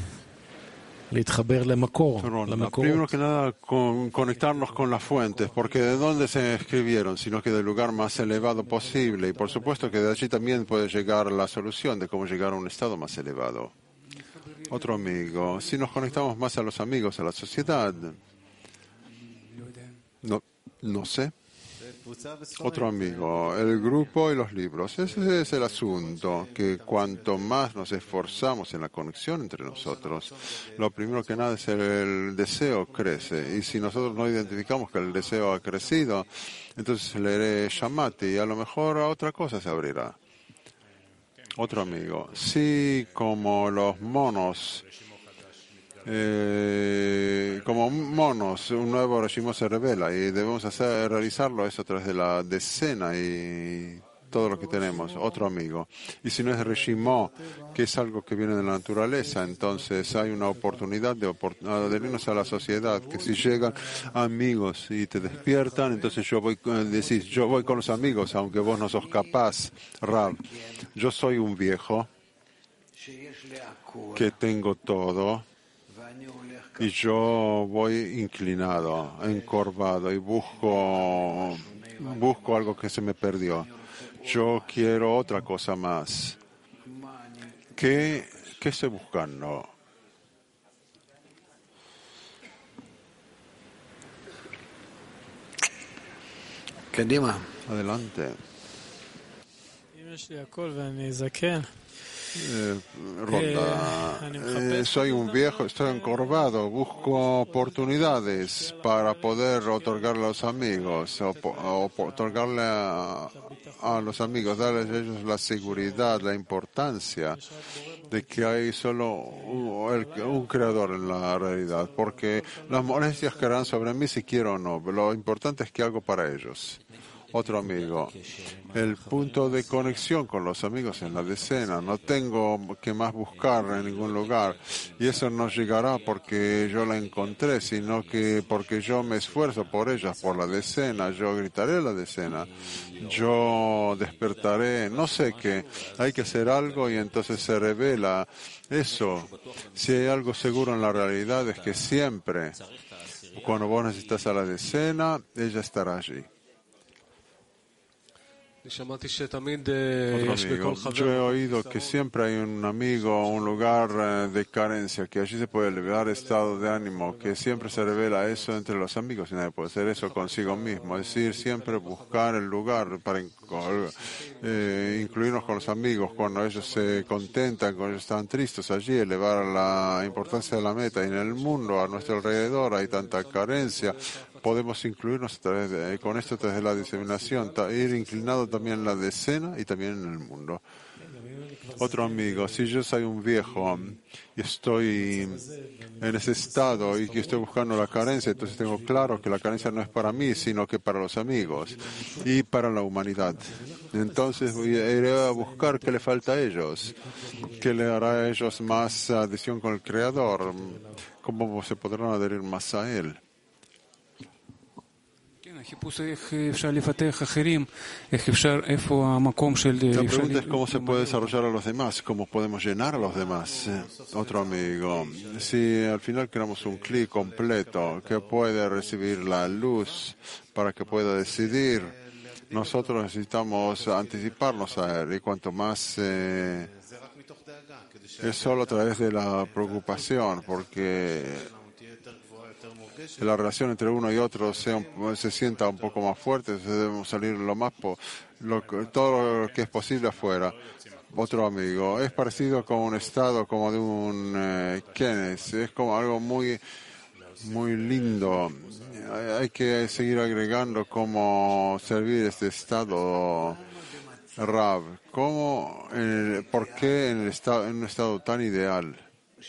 Primero que nada, con, conectarnos con las fuentes, porque de dónde se escribieron, sino que del lugar más elevado posible. Y por supuesto que de allí también puede llegar la solución de cómo llegar a un estado más elevado. Otro amigo, si nos conectamos más a los amigos, a la sociedad, No, no sé. Otro amigo, el grupo y los libros. Ese es el asunto, que cuanto más nos esforzamos en la conexión entre nosotros, lo primero que nada es el, el deseo crece. Y si nosotros no identificamos que el deseo ha crecido, entonces leeré Shamati y a lo mejor a otra cosa se abrirá. Otro amigo, sí, como los monos. Eh, como monos, un nuevo régimen se revela y debemos hacer, realizarlo eso a través de la decena y todo lo que tenemos. Otro amigo. Y si no es régimen, que es algo que viene de la naturaleza, entonces hay una oportunidad de opor- adherirnos a la sociedad, que si llegan amigos y te despiertan, entonces yo voy, decís, yo voy con los amigos, aunque vos no sos capaz, Rab. Yo soy un viejo que tengo todo. Y yo voy inclinado, encorvado y busco, busco algo que se me perdió. Yo quiero otra cosa más. ¿Qué, qué estoy buscando? Adelante. Eh, Ronda, eh, soy un viejo, estoy encorvado, busco oportunidades para poder otorgarle a los amigos, o, o otorgarle a, a los amigos, darles a ellos la seguridad, la importancia de que hay solo un, el, un creador en la realidad, porque las molestias caerán sobre mí si quiero o no, lo importante es que hago para ellos. Otro amigo, el punto de conexión con los amigos en la decena. No tengo que más buscar en ningún lugar. Y eso no llegará porque yo la encontré, sino que porque yo me esfuerzo por ellas, por la decena. Yo gritaré la decena. Yo despertaré. No sé qué. Hay que hacer algo y entonces se revela eso. Si hay algo seguro en la realidad es que siempre, cuando vos necesitas a la decena, ella estará allí. Otro amigo. Yo he oído que siempre hay un amigo, un lugar de carencia, que allí se puede elevar estado de ánimo, que siempre se revela eso entre los amigos y nadie puede hacer eso consigo mismo. Es decir, siempre buscar el lugar para eh, incluirnos con los amigos cuando ellos se contentan, cuando ellos están tristes allí, elevar la importancia de la meta. Y en el mundo, a nuestro alrededor, hay tanta carencia. Podemos incluirnos a través de, con esto a través de la diseminación, ir inclinado también en la decena y también en el mundo. Otro amigo, si yo soy un viejo y estoy en ese estado y que estoy buscando la carencia, entonces tengo claro que la carencia no es para mí, sino que para los amigos y para la humanidad. Entonces iré a buscar qué le falta a ellos, qué le hará a ellos más adhesión con el Creador, cómo se podrán adherir más a Él. La pregunta es cómo se puede desarrollar a los demás, cómo podemos llenar a los demás. Otro amigo, si al final creamos un clic completo que puede recibir la luz para que pueda decidir, nosotros necesitamos anticiparnos a él y cuanto más eh, es solo a través de la preocupación, porque la relación entre uno y otro sea, se sienta un poco más fuerte, debemos salir lo más po, lo, todo lo que es posible afuera. Otro amigo, es parecido con un estado como de un eh, Kenneth, es como algo muy muy lindo. Hay que seguir agregando cómo servir este estado, Rab. ¿Cómo, en el, ¿Por qué en, el estado, en un estado tan ideal?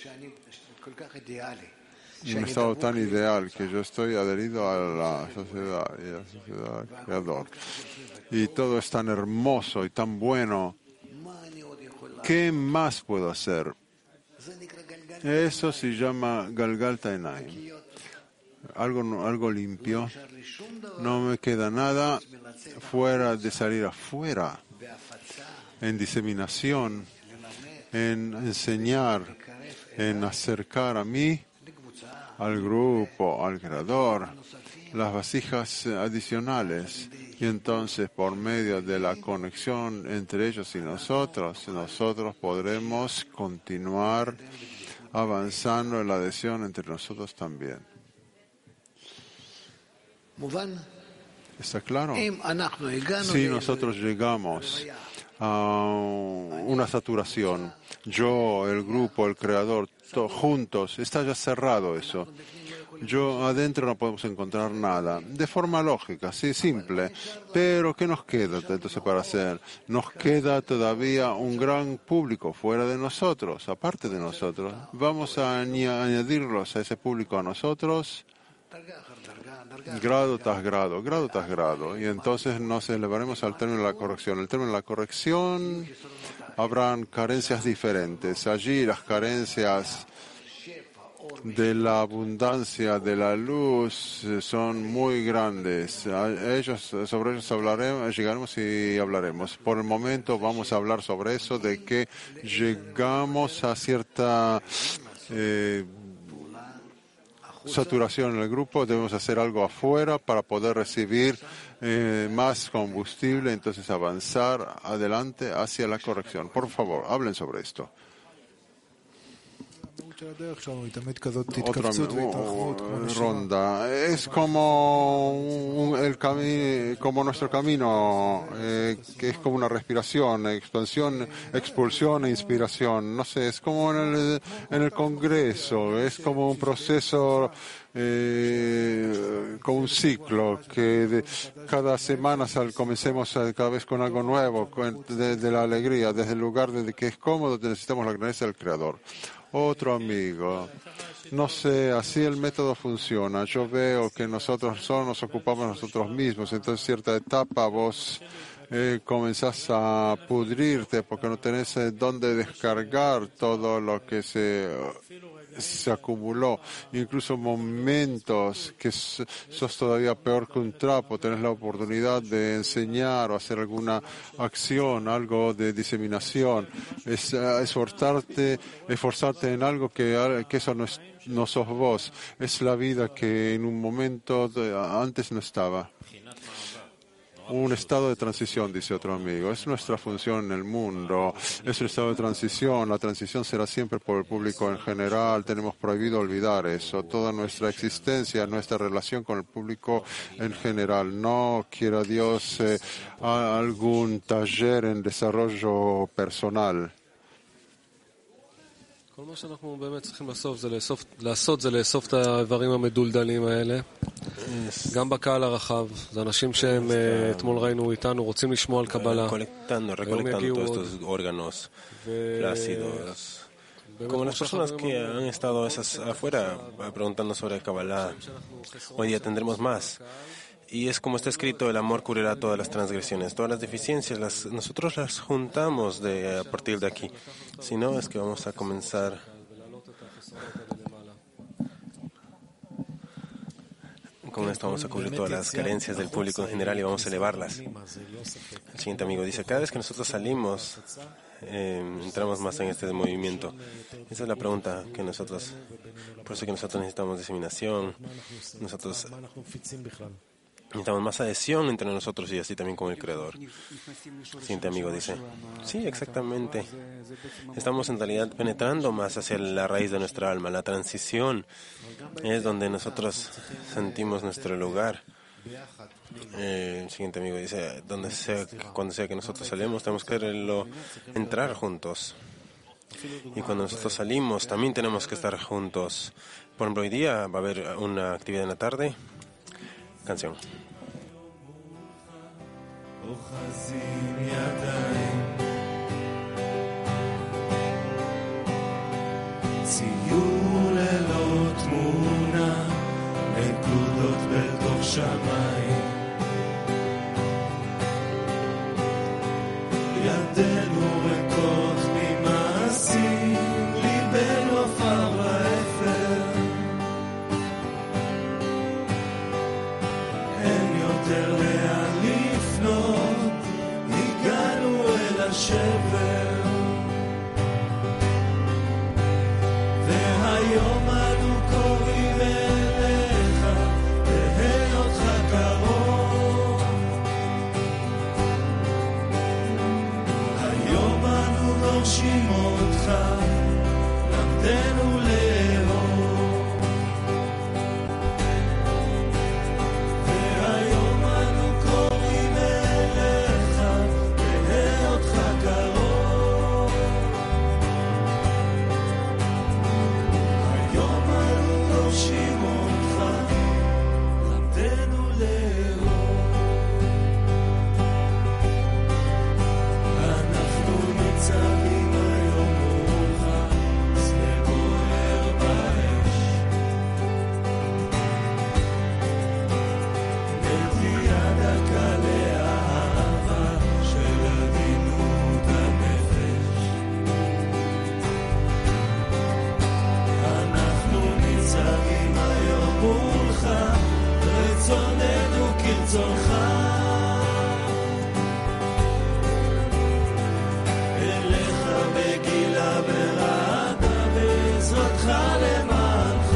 Un estado tan ideal que yo estoy adherido a la sociedad y a la sociedad creador. Y todo es tan hermoso y tan bueno. ¿Qué más puedo hacer? Eso se llama Galgalta Enaim. Algo, algo limpio. No me queda nada fuera de salir afuera, en diseminación, en enseñar, en acercar a mí, al grupo, al creador, las vasijas adicionales. Y entonces, por medio de la conexión entre ellos y nosotros, nosotros podremos continuar avanzando en la adhesión entre nosotros también. ¿Está claro? Si nosotros llegamos a una saturación, yo, el grupo, el creador, todos juntos, está ya cerrado eso. Yo adentro no podemos encontrar nada. De forma lógica, sí, simple. Pero ¿qué nos queda entonces para hacer? Nos queda todavía un gran público fuera de nosotros, aparte de nosotros. Vamos a añadirlos a ese público a nosotros, grado tras grado, grado tras grado. Y entonces nos elevaremos al término de la corrección. El término de la corrección, habrán carencias diferentes. Allí las carencias de la abundancia de la luz son muy grandes. A ellos, sobre ellos hablaremos, llegaremos y hablaremos. Por el momento vamos a hablar sobre eso, de que llegamos a cierta eh, saturación en el grupo, debemos hacer algo afuera para poder recibir eh, más combustible, entonces avanzar adelante hacia la corrección. Por favor, hablen sobre esto. Otra ronda. Es como un, el cami- como nuestro camino, eh, que es como una respiración, expansión, expulsión e inspiración. No sé, es como en el, en el Congreso, es como un proceso, eh, como un ciclo, que de, cada semana sal, comencemos a, cada vez con algo nuevo, con, de, de la alegría, desde el lugar de que es cómodo, necesitamos la grandeza del Creador. Otro amigo, no sé, así el método funciona. Yo veo que nosotros solo nos ocupamos nosotros mismos, entonces cierta etapa vos eh, comenzás a pudrirte porque no tenés eh, dónde descargar todo lo que se, se acumuló. Incluso momentos que sos todavía peor que un trapo, tenés la oportunidad de enseñar o hacer alguna acción, algo de diseminación, es, uh, esforzarte, esforzarte en algo que, que eso no, es, no sos vos, es la vida que en un momento de, antes no estaba. Un estado de transición, dice otro amigo. Es nuestra función en el mundo. Es un estado de transición. La transición será siempre por el público en general. Tenemos prohibido olvidar eso. Toda nuestra existencia, nuestra relación con el público en general. No quiera Dios eh, algún taller en desarrollo personal. כל מה שאנחנו באמת צריכים לעשות זה לאסוף, לעשות זה לאסוף את האיברים המדולדלים האלה, גם בקהל הרחב. זה אנשים שהם אתמול ראינו איתנו, רוצים לשמוע על קבלה. Conectando, recolectando estos órganos flácidos. Como las personas que han estado esas afuera preguntando sobre Kabbalah. Hoy día tendremos más. Y es como está escrito, el amor cubrirá todas las transgresiones, todas las deficiencias, las, nosotros las juntamos de, a partir de aquí. Si no, es que vamos a comenzar con esto, vamos a cubrir todas las carencias del público en general y vamos a elevarlas. El siguiente amigo dice, cada vez que nosotros salimos, eh, entramos más en este movimiento. Esa es la pregunta que nosotros, por eso que nosotros necesitamos diseminación, nosotros necesitamos más adhesión entre nosotros y así también con el Creador. El siguiente amigo dice, sí, exactamente. Estamos en realidad penetrando más hacia la raíz de nuestra alma. La transición es donde nosotros sentimos nuestro lugar. Eh, el siguiente amigo dice, donde sea, cuando sea que nosotros salimos, tenemos que quererlo entrar juntos. Y cuando nosotros salimos, también tenemos que estar juntos. Por ejemplo, hoy día va a haber una actividad en la tarde. Canción. ציור ללא תמונה, נקודות בתוך שמיים. ידינו ריקות ממעשים, ליבנו עפר לאפר. אין יותר לאן לפנות, הגענו אל השבר. והיום אנו קוראים אליך, תהא אותך קרוב. היום אנו דורשים אותך, למדנו לאהוב. רצונך אליך בגילה ורעדה בעזרתך למענך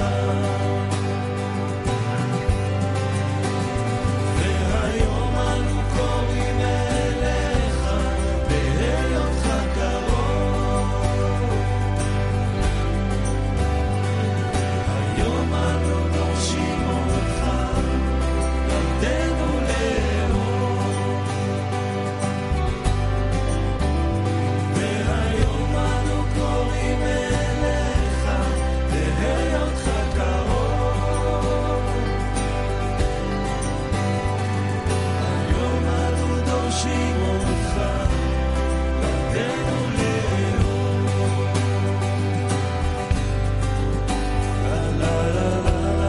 והיום אנו קוראים אליך בהיותך קרוב היום אנו דורשים אותך למדנו לאהוב והיום אנו קוראים אליך בהיותך קרוב היום אנו דורשים אותך למדנו לאהוב לה לה לה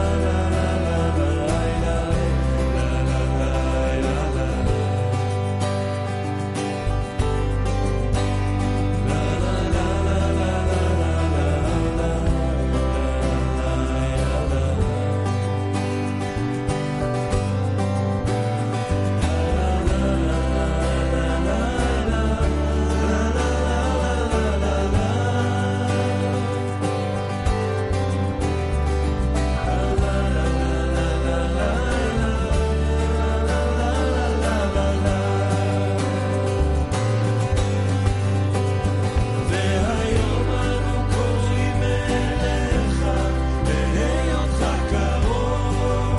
והיום אנו קוראים אליך בהיותך קרוב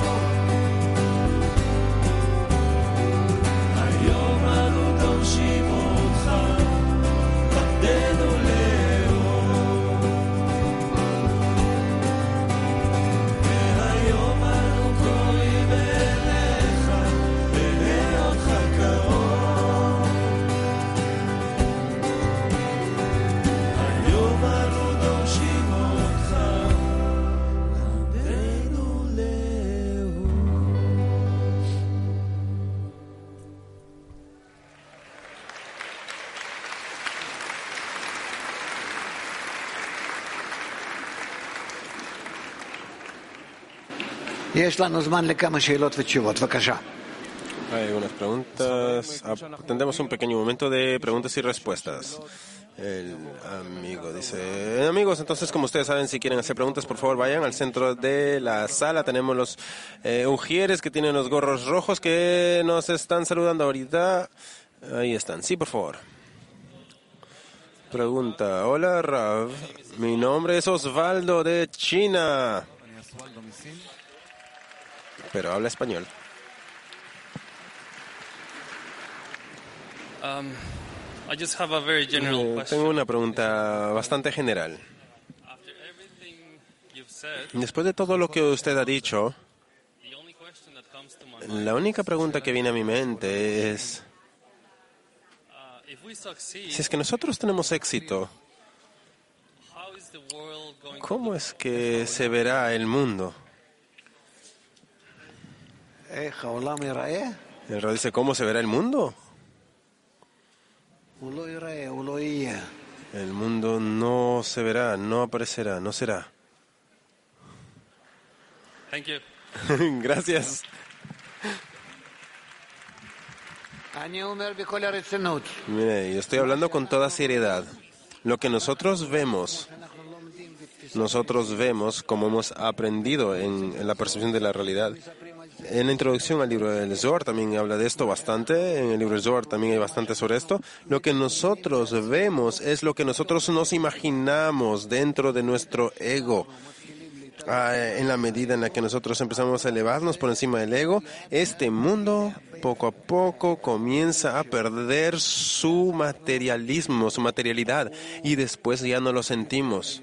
היום אנו דורשים אותך למדנו לאהוב והיום אנו קוראים אליך בהיותך קרוב היום אנו דורשים אותך למדנו לאהוב יש לנו זמן לכמה שאלות ותשובות, בבקשה. Hay unas preguntas. Ah, Tendremos un pequeño momento de preguntas y respuestas. El amigo dice, amigos, entonces como ustedes saben, si quieren hacer preguntas, por favor vayan al centro de la sala. Tenemos los eh, ujieres que tienen los gorros rojos que nos están saludando ahorita. Ahí están. Sí, por favor. Pregunta. Hola, Rav. Mi nombre es Osvaldo de China. Pero habla español. Um, I just have a very general Eh, question. Tengo una pregunta bastante general. After everything you've said, Después de todo lo que usted ha dicho, the only question that comes to my mind, la única pregunta que viene a mi mente es, uh, if we succeed, si es que nosotros tenemos éxito, how is the world going to ¿cómo look? es que se verá el mundo? איך העולם ייראה? El Rab dice, ¿cómo se verá el mundo? הוא לא ייראה, הוא לא יהיה. El mundo no se verá, no aparecerá, no será. Thank you. Gracias. אני אומר בכל הרצינות. Mire, yo estoy hablando con toda seriedad. Lo que nosotros vemos, nosotros vemos como hemos aprendido en, en la percepción de la realidad. En la introducción al libro del Zohar también habla de esto bastante. En el libro del Zohar también hay bastante sobre esto. Lo que nosotros vemos es lo que nosotros nos imaginamos dentro de nuestro ego. Ah, en la medida en la que nosotros empezamos a elevarnos por encima del ego, este mundo poco a poco comienza a perder su materialismo, su materialidad, y después ya no lo sentimos.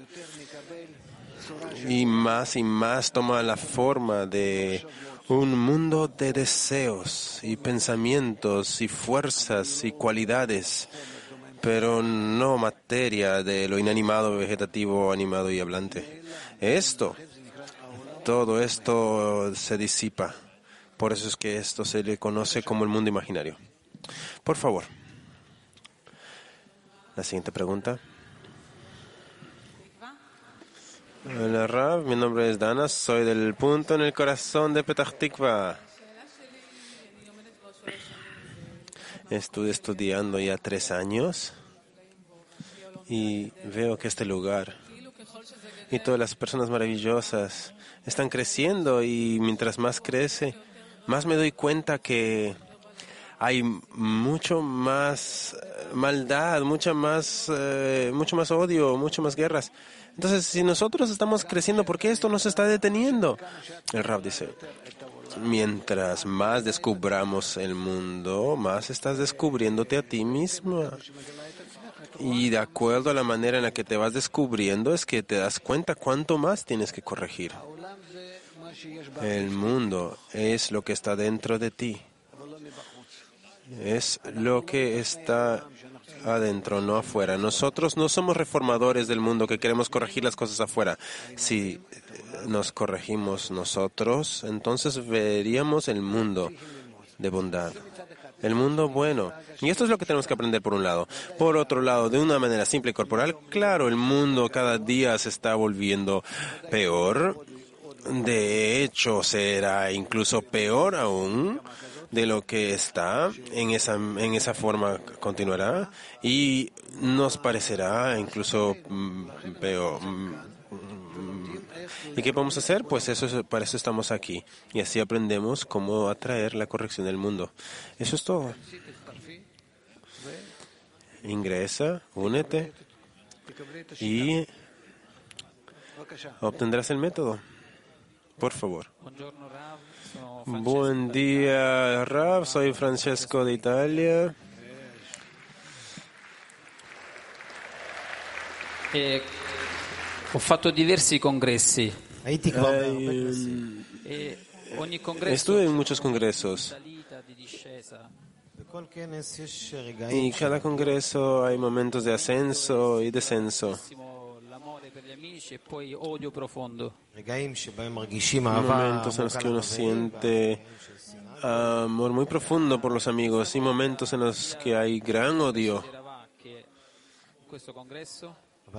Y más y más toma la forma de un mundo de deseos y pensamientos y fuerzas y cualidades, pero no materia de lo inanimado, vegetativo, animado y hablante. Esto, todo esto se disipa. Por eso es que esto se le conoce como el mundo imaginario. Por favor. La siguiente pregunta. Hola, Rav. Mi nombre es Dana. Soy del punto en el corazón de Petah Tikva. Estuve estudiando ya tres años y veo que este lugar y todas las personas maravillosas están creciendo, y mientras más crece, más me doy cuenta que hay mucho más maldad, mucha más, eh, mucho más odio, mucho más guerras. Entonces, si nosotros estamos creciendo, ¿por qué esto no se está deteniendo? El Rab dice, mientras más descubramos el mundo, más estás descubriéndote a ti mismo. Y de acuerdo a la manera en la que te vas descubriendo, es que te das cuenta cuánto más tienes que corregir. El mundo es lo que está dentro de ti. Es lo que está adentro, no afuera. Nosotros no somos reformadores del mundo que queremos corregir las cosas afuera. Si nos corregimos nosotros, entonces veríamos el mundo de bondad, el mundo bueno. Y esto es lo que tenemos que aprender por un lado. Por otro lado, de una manera simple y corporal, claro, el mundo cada día se está volviendo peor. De hecho, será incluso peor aún de lo que está. En esa, en esa forma continuará y nos parecerá incluso peor. ¿Y qué podemos hacer? Pues eso, para eso estamos aquí. Y así aprendemos cómo atraer la corrección del mundo. Eso es todo. Ingresa, únete y obtendrás el método. Por favor. Buen día, Rav. Soy Francesco de Italia. Eh, ho fatto diversi congressi. Hay, um, E ogni congresso estuve en muchos congresos. salita, di discesa. Y cada congreso hay momentos de ascenso y descenso. L'amore per gli amici e poi odio profondo. Momentos en los que uno siente amor muy profundo por los amigos y momentos en los que hay gran odio. Che in questo congresso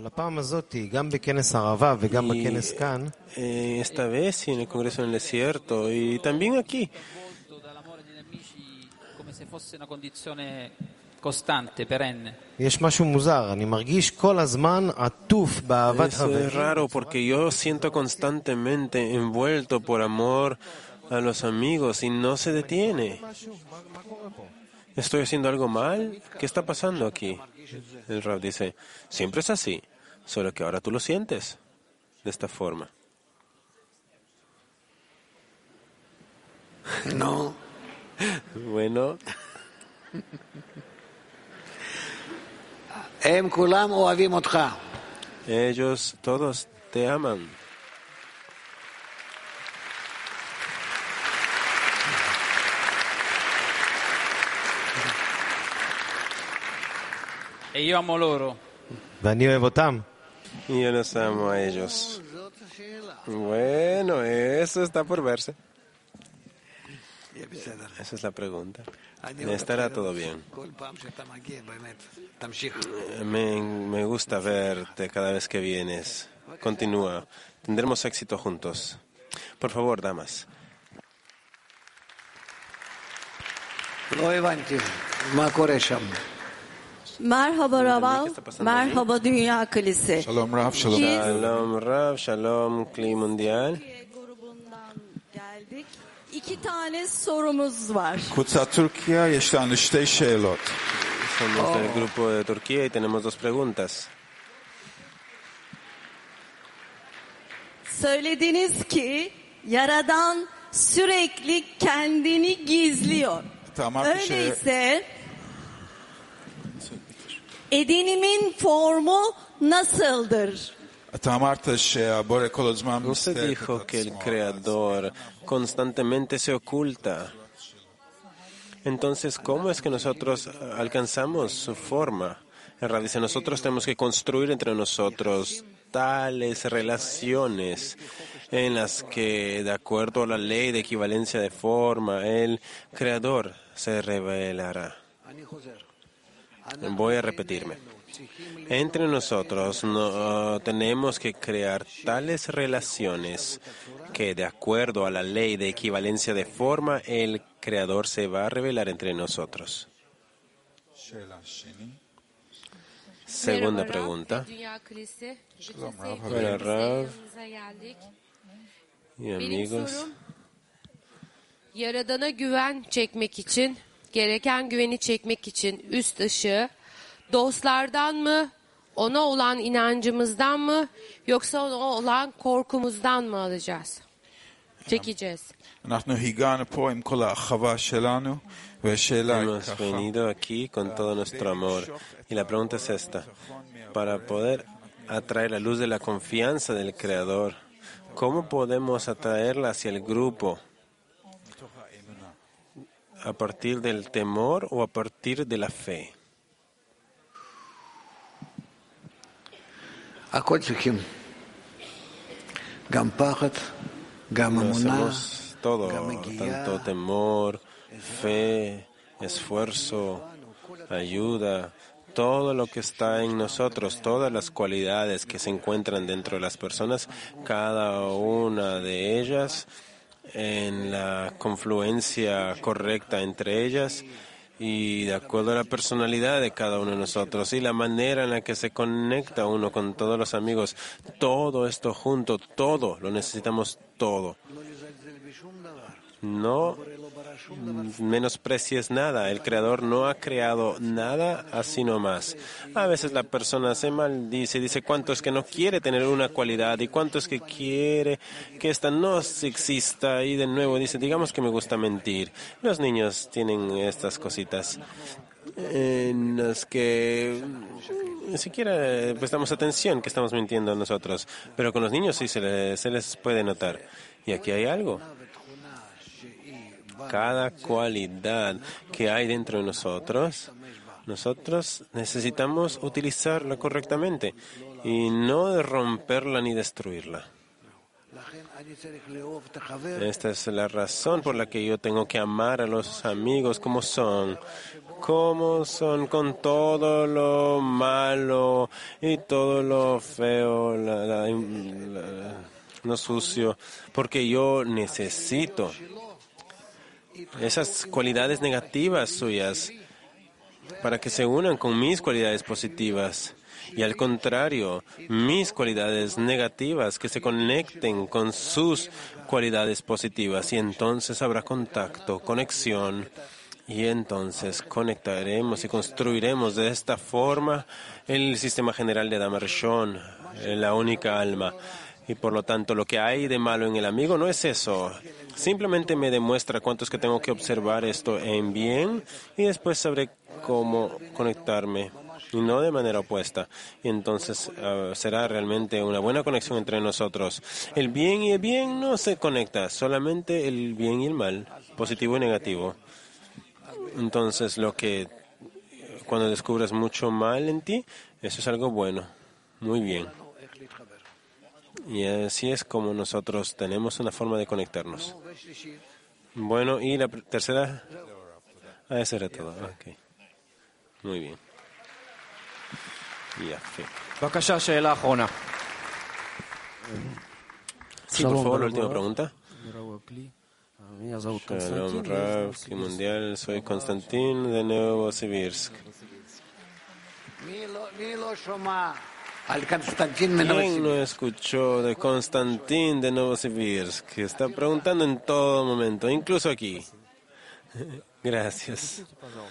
Y, eh, esta vez y en el Congreso en el Desierto y también aquí. dall'amore degli amici come se fosse una condizione costante, perenne. יש משהו מוזר, אני מרגיש כל הזמן עטוף באהבת Es חברים. raro porque yo siento constantemente envuelto por amor a los amigos y no se detiene. ¿Estoy haciendo algo mal? ¿Qué está pasando aquí? El Rab dice, siempre es así, solo que ahora tú lo sientes de esta forma. No. Bueno, הם כולם אוהבים אותך. ellos todos te aman. E io amo loro. ואני אוהב אותם. Y yo los amo a ellos. Bueno, eso está por verse. Esa es la pregunta. ¿Estará todo bien? כל פעם שאתה מגיע, באמת, תמשיך. Me, me gusta verte cada vez que vienes. Continúa. Tendremos éxito juntos. Por favor, damas. לא הבנתי מה קורה שם. Merhaba Raval, merhaba Dünya Kilisi. Shalom Rav, shalom. Shalom Rav, Shalom Kli Mundial. Türkiye grubundan geldik. İki tane sorumuz var. קבוצת טורקיה, יש לנו שתי שאלות. Somos del grupo de Turquía y tenemos dos preguntas. Söylediniz ki Yaradan sürekli kendini gizliyor. Tamam, Öyleyse edinimin formu nasıldır? אתה אמרת שהבורא כל הזמן Usted מסתיר את dijo que el עצמו. Creador constantemente se oculta. Entonces, ¿cómo es que nosotros alcanzamos su forma? El Rab dice, nosotros tenemos que construir entre nosotros tales relaciones en las que, de acuerdo a la ley de equivalencia de forma, el Creador se revelará. Voy a repetirme. Entre nosotros no, tenemos que crear tales relaciones que, de acuerdo a la ley de equivalencia de forma, el Creador se va a revelar entre nosotros. Segunda pregunta. Hola, Rav y amigos. Yaradana güven çekmek için, gereken güveni çekmek için üst ışığı dostlardan mı, ona olan inancımızdan mı, yoksa ona olan korkumuzdan mı alacağız? Çekeceğiz. Hemos venido aquí con todo nuestro amor. Y la pregunta es esta. Para poder atraer la luz de la confianza del Creador, ¿cómo podemos atraerla hacia el grupo? ¿A partir del temor o a partir de la fe? Lo hacemos todo, tanto temor, fe, esfuerzo, ayuda, todo lo que está en nosotros, todas las cualidades que se encuentran dentro de las personas, cada una de ellas en la confluencia correcta entre ellas y de acuerdo a la personalidad de cada uno de nosotros y la manera en la que se conecta uno con todos los amigos, todo esto junto, todo, lo necesitamos todo. No menosprecies nada. El Creador no ha creado nada así nomás. A veces la persona se maldice, dice cuánto es que no quiere tener una cualidad y cuánto es que quiere que esta no exista. Y de nuevo dice, digamos que me gusta mentir. Los niños tienen estas cositas en las que ni siquiera prestamos atención que estamos mintiendo nosotros. Pero con los niños sí se les, se les puede notar. Y aquí hay algo. Cada cualidad que hay dentro de nosotros, nosotros necesitamos utilizarla correctamente y no romperla ni destruirla. Esta es la razón por la que yo tengo que amar a los amigos como son, como son con todo lo malo y todo lo feo, la, la, la, lo sucio, porque yo necesito esas cualidades negativas suyas para que se unan con mis cualidades positivas y al contrario, mis cualidades negativas que se conecten con sus cualidades positivas y entonces habrá contacto, conexión y entonces conectaremos y construiremos de esta forma el sistema general de Adam Rishon, la única alma. Y por lo tanto, lo que hay de malo en el amigo no es eso. Simplemente me demuestra cuánto es que tengo que observar esto en bien y después sabré cómo conectarme y no de manera opuesta. Y entonces uh, será realmente una buena conexión entre nosotros. El bien y el bien no se conecta, solamente el bien y el mal, positivo y negativo. Entonces, lo que cuando descubres mucho mal en ti, eso es algo bueno. Muy bien. Y así es como nosotros tenemos una forma de conectarnos. Bueno, y la tercera. Ah, eso era todo. Okay. Muy bien. Y a fe. Sí, por favor, la última pregunta. Shalom Rav, Ki Mundial, soy Konstantin de Novosibirsk. ¿Quién no escuchó de Konstantin de Novosibirsk? Que está preguntando en todo momento, incluso aquí. Gracias.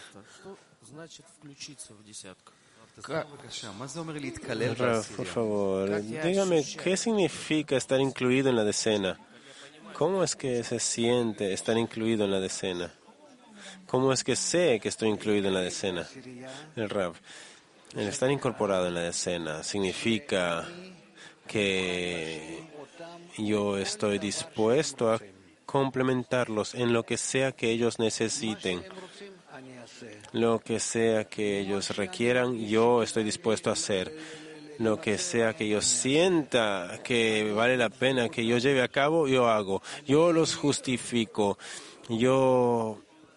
Rav, por favor, dígame, ¿qué significa estar incluido en la decena? ¿Cómo es que se siente estar incluido en la decena? ¿Cómo es que sé que estoy incluido en la decena? El Rav. El estar incorporado en la decena significa que yo estoy dispuesto a complementarlos en lo que sea que ellos necesiten. Lo que sea que ellos requieran, yo estoy dispuesto a hacer. Lo que sea que yo sienta que vale la pena que yo lleve a cabo, yo hago. Yo los justifico. Yo...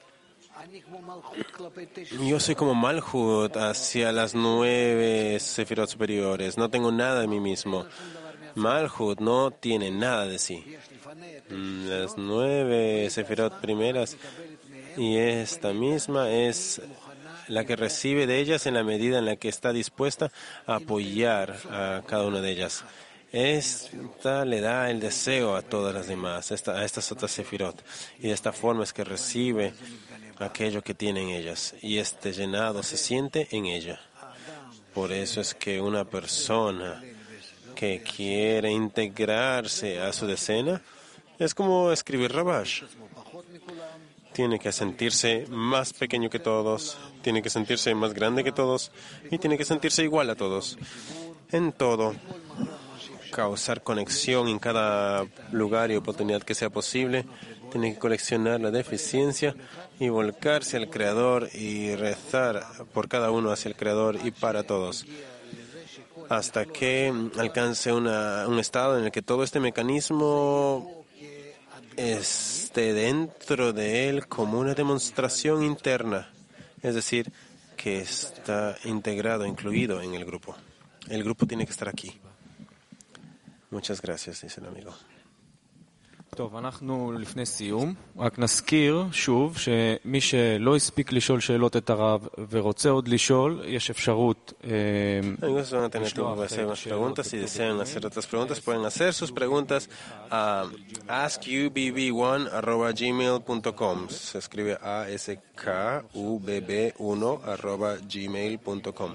Yo soy como Malhut hacia las nueve sefirot superiores. No tengo nada de mí mismo. Malhut no tiene nada de sí. Las nueve sefirot primeras y esta misma es la que recibe de ellas en la medida en la que está dispuesta a apoyar a cada una de ellas. Esta le da el deseo a todas las demás, esta, a estas otras sefirot, y de esta forma es que recibe aquello que tienen ellas, y este llenado se siente en ella. Por eso es que una persona que quiere integrarse a su decena es como escribir Rabash. Tiene que sentirse más pequeño que todos, tiene que sentirse más grande que todos y tiene que sentirse igual a todos. En todo, causar conexión en cada lugar y oportunidad que sea posible. Tiene que coleccionar la deficiencia y volcarse al Creador y rezar por cada uno hacia el Creador y para todos, hasta que alcance una, un estado en el que todo este mecanismo esté dentro de él como una demostración interna, es decir, que está integrado, incluido en el grupo. El grupo tiene que estar aquí. Muchas gracias, dice el amigo. טוב, אנחנו לפני סיום, רק נזכיר שוב שמי שלא הספיק לשאול שאלות את הרב ורוצה עוד לשאול, יש אפשרות Amigos, van a tener tiempo para hacer unas preguntas. Si desean hacer otras preguntas, pueden hacer sus preguntas a ask u b b one arroba gmail punto com. Se escribe A S K U B B uno arroba gmail punto com.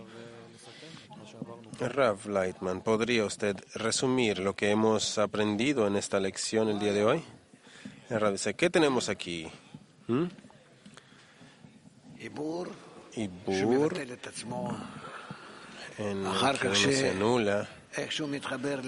Rav Lightman, ¿podría usted resumir lo que hemos aprendido en esta lección el día de hoy? El Rav dice, ¿qué tenemos aquí? ¿Mm? Ibur, en el que uno se anula, cuando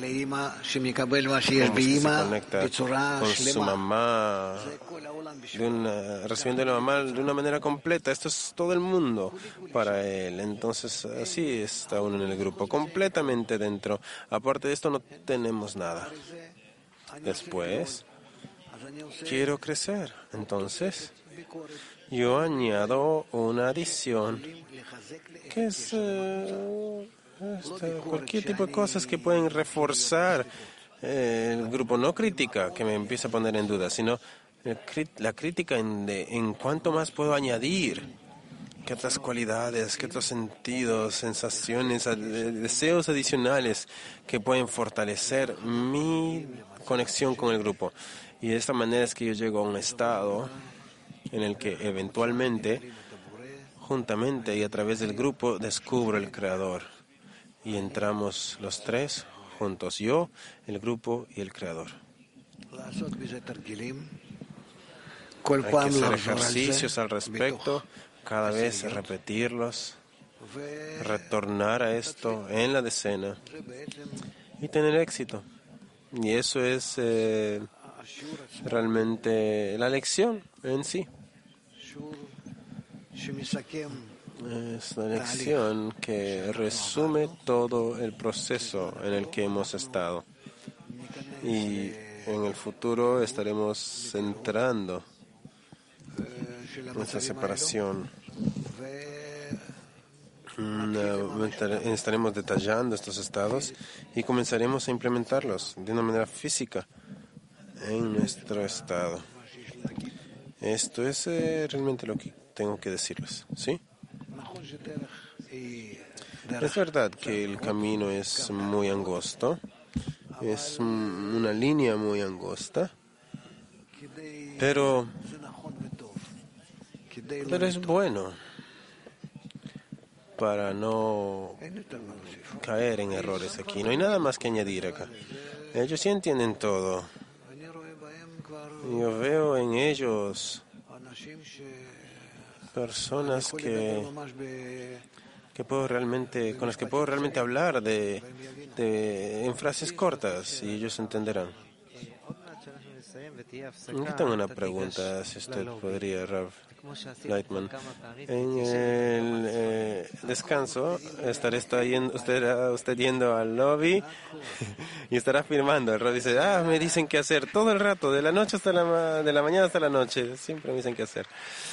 se conecta con su mamá, de una, recibiendo la mamá de una manera completa. Esto es todo el mundo para él. Entonces, así está uno en el grupo, completamente dentro. Aparte de esto, no tenemos nada. Después, quiero crecer. Entonces, yo añado una adición, que es eh, esta, cualquier tipo de cosas que pueden reforzar eh, el grupo. No crítica que me empieza a poner en duda, sino la crítica en, de, en cuánto más puedo añadir, qué otras cualidades, qué otros sentidos, sensaciones, deseos adicionales que pueden fortalecer mi conexión con el grupo. Y de esta manera es que yo llego a un estado en el que eventualmente, juntamente y a través del grupo, descubro el Creador. Y entramos los tres juntos, yo, el grupo y el Creador. Hay que hacer ejercicios al respecto, cada vez repetirlos, retornar a esto en la decena y tener éxito. Y eso es eh, realmente la lección en sí. Es una lección que resume todo el proceso en el que hemos estado. Y en el futuro estaremos entrando nuestra separación. No, estaremos detallando estos estados y comenzaremos a implementarlos de una manera física en nuestro estado. Esto es eh, realmente lo que tengo que decirles, ¿sí? Es verdad que el camino es muy angosto, es una línea muy angosta, pero Pero es bueno para no caer en errores aquí. No hay nada más que añadir acá. Ellos sí entienden todo. Yo veo en ellos personas que, que puedo realmente, con las que puedo realmente hablar de, de, en frases cortas y ellos entenderán. Yo tengo una pregunta, si usted podría, Rav Lightman. En el eh, descanso estaré yendo, usted, usted yendo al lobby y estará firmando. El Rav dice, ah, me dicen qué hacer todo el rato, de la noche hasta la, de la mañana hasta la noche. Siempre me dicen qué hacer.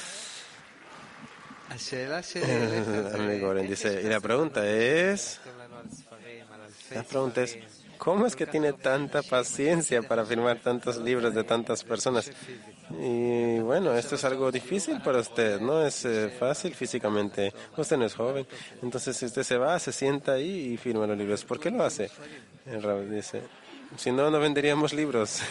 Amigo Oren dice, y la pregunta es, la pregunta es, ¿cómo es que tiene tanta paciencia para firmar tantos libros de tantas personas? Y bueno, esto es algo difícil para usted, no es eh, fácil físicamente. Usted no es joven. Entonces, si usted se va, se sienta ahí y firma los libros. ¿Por qué lo hace? El Rab dice, si no, no venderíamos libros.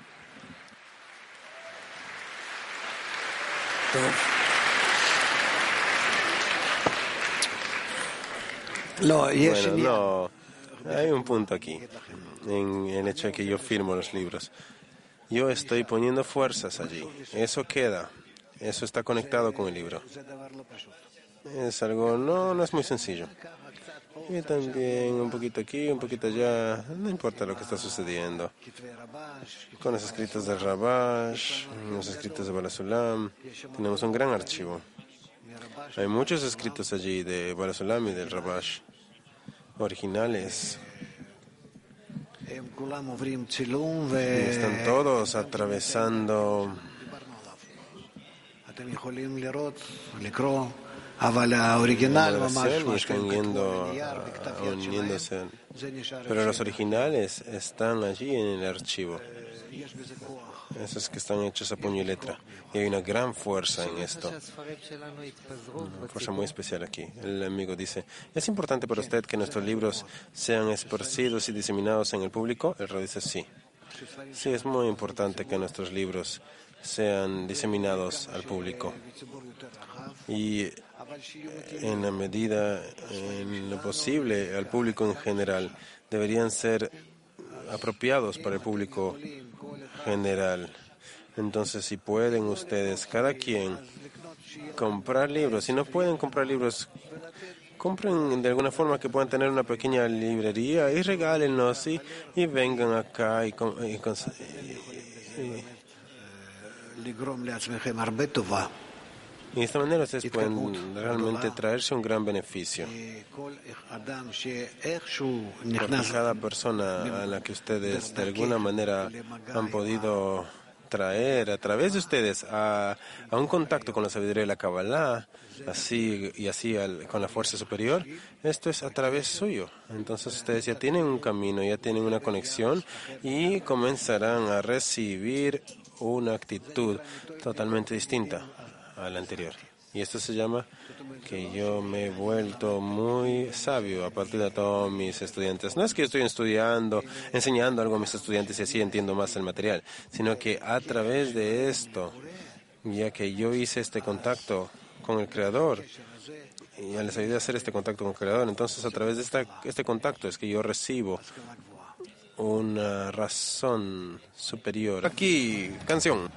Bueno, no, hay un punto aquí, en el hecho de que yo firmo los libros. Yo estoy poniendo fuerzas allí. Eso queda. Eso está conectado con el libro. Es algo, no, no es muy sencillo. Y también un poquito aquí, un poquito allá. No importa lo que está sucediendo. Con los escritos del Rabash, los escritos de Balasulam, tenemos un gran archivo. Hay muchos escritos allí de Balasulam y del Rabash, originales. Y están todos atravesando. Y están yendo, uniéndose. Pero los originales están allí en el archivo. Esos que están hechos a puño y letra. Y hay una gran fuerza en esto. Una fuerza muy especial aquí. El amigo dice, ¿es importante para usted que nuestros libros sean esparcidos y diseminados en el público? El Rab dice, sí. Sí, es muy importante que nuestros libros sean diseminados al público. Y en la medida, en lo posible, al público en general. Deberían ser apropiados para el público general. Entonces, si pueden ustedes, cada quien, comprar libros, si no pueden comprar libros, compren de alguna forma que puedan tener una pequeña librería y regálenlos y, y vengan acá y, y, y, y Y de esta manera ustedes pueden realmente traerse un gran beneficio. Porque cada persona a la que ustedes de alguna manera han podido traer a través de ustedes a, a un contacto con la sabiduría de la Kabbalah, así y así al, con la fuerza superior, esto es a través suyo. Entonces ustedes ya tienen un camino, ya tienen una conexión y comenzarán a recibir una actitud totalmente distinta a la anterior. Y esto se llama que yo me he vuelto muy sabio a partir de todos mis estudiantes. No es que yo estoy estudiando, enseñando algo a mis estudiantes y así entiendo más el material, sino que a través de esto, ya que yo hice este contacto con el Creador, y les ayudé a hacer este contacto con el Creador, entonces a través de esta, este contacto es que yo recibo una razón superior. Aquí, canción.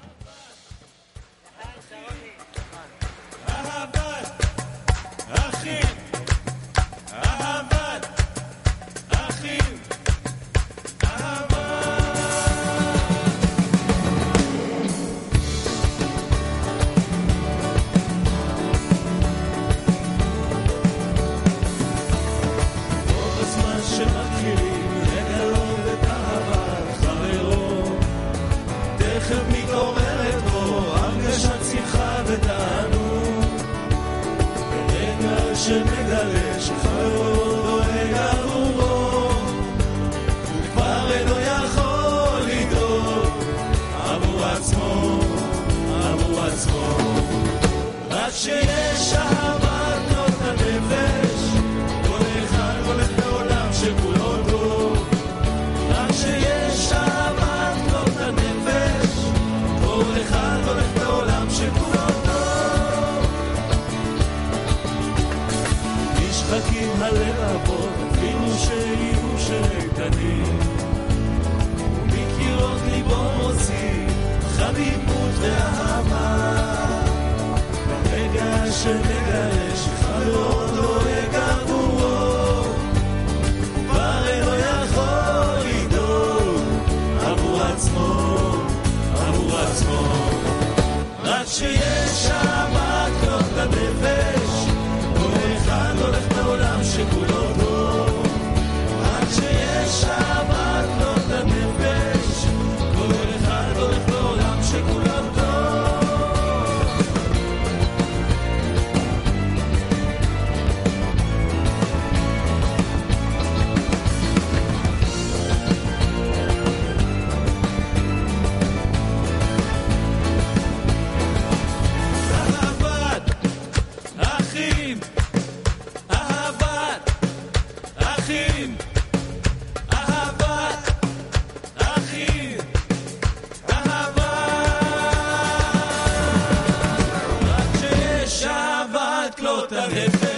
הנפש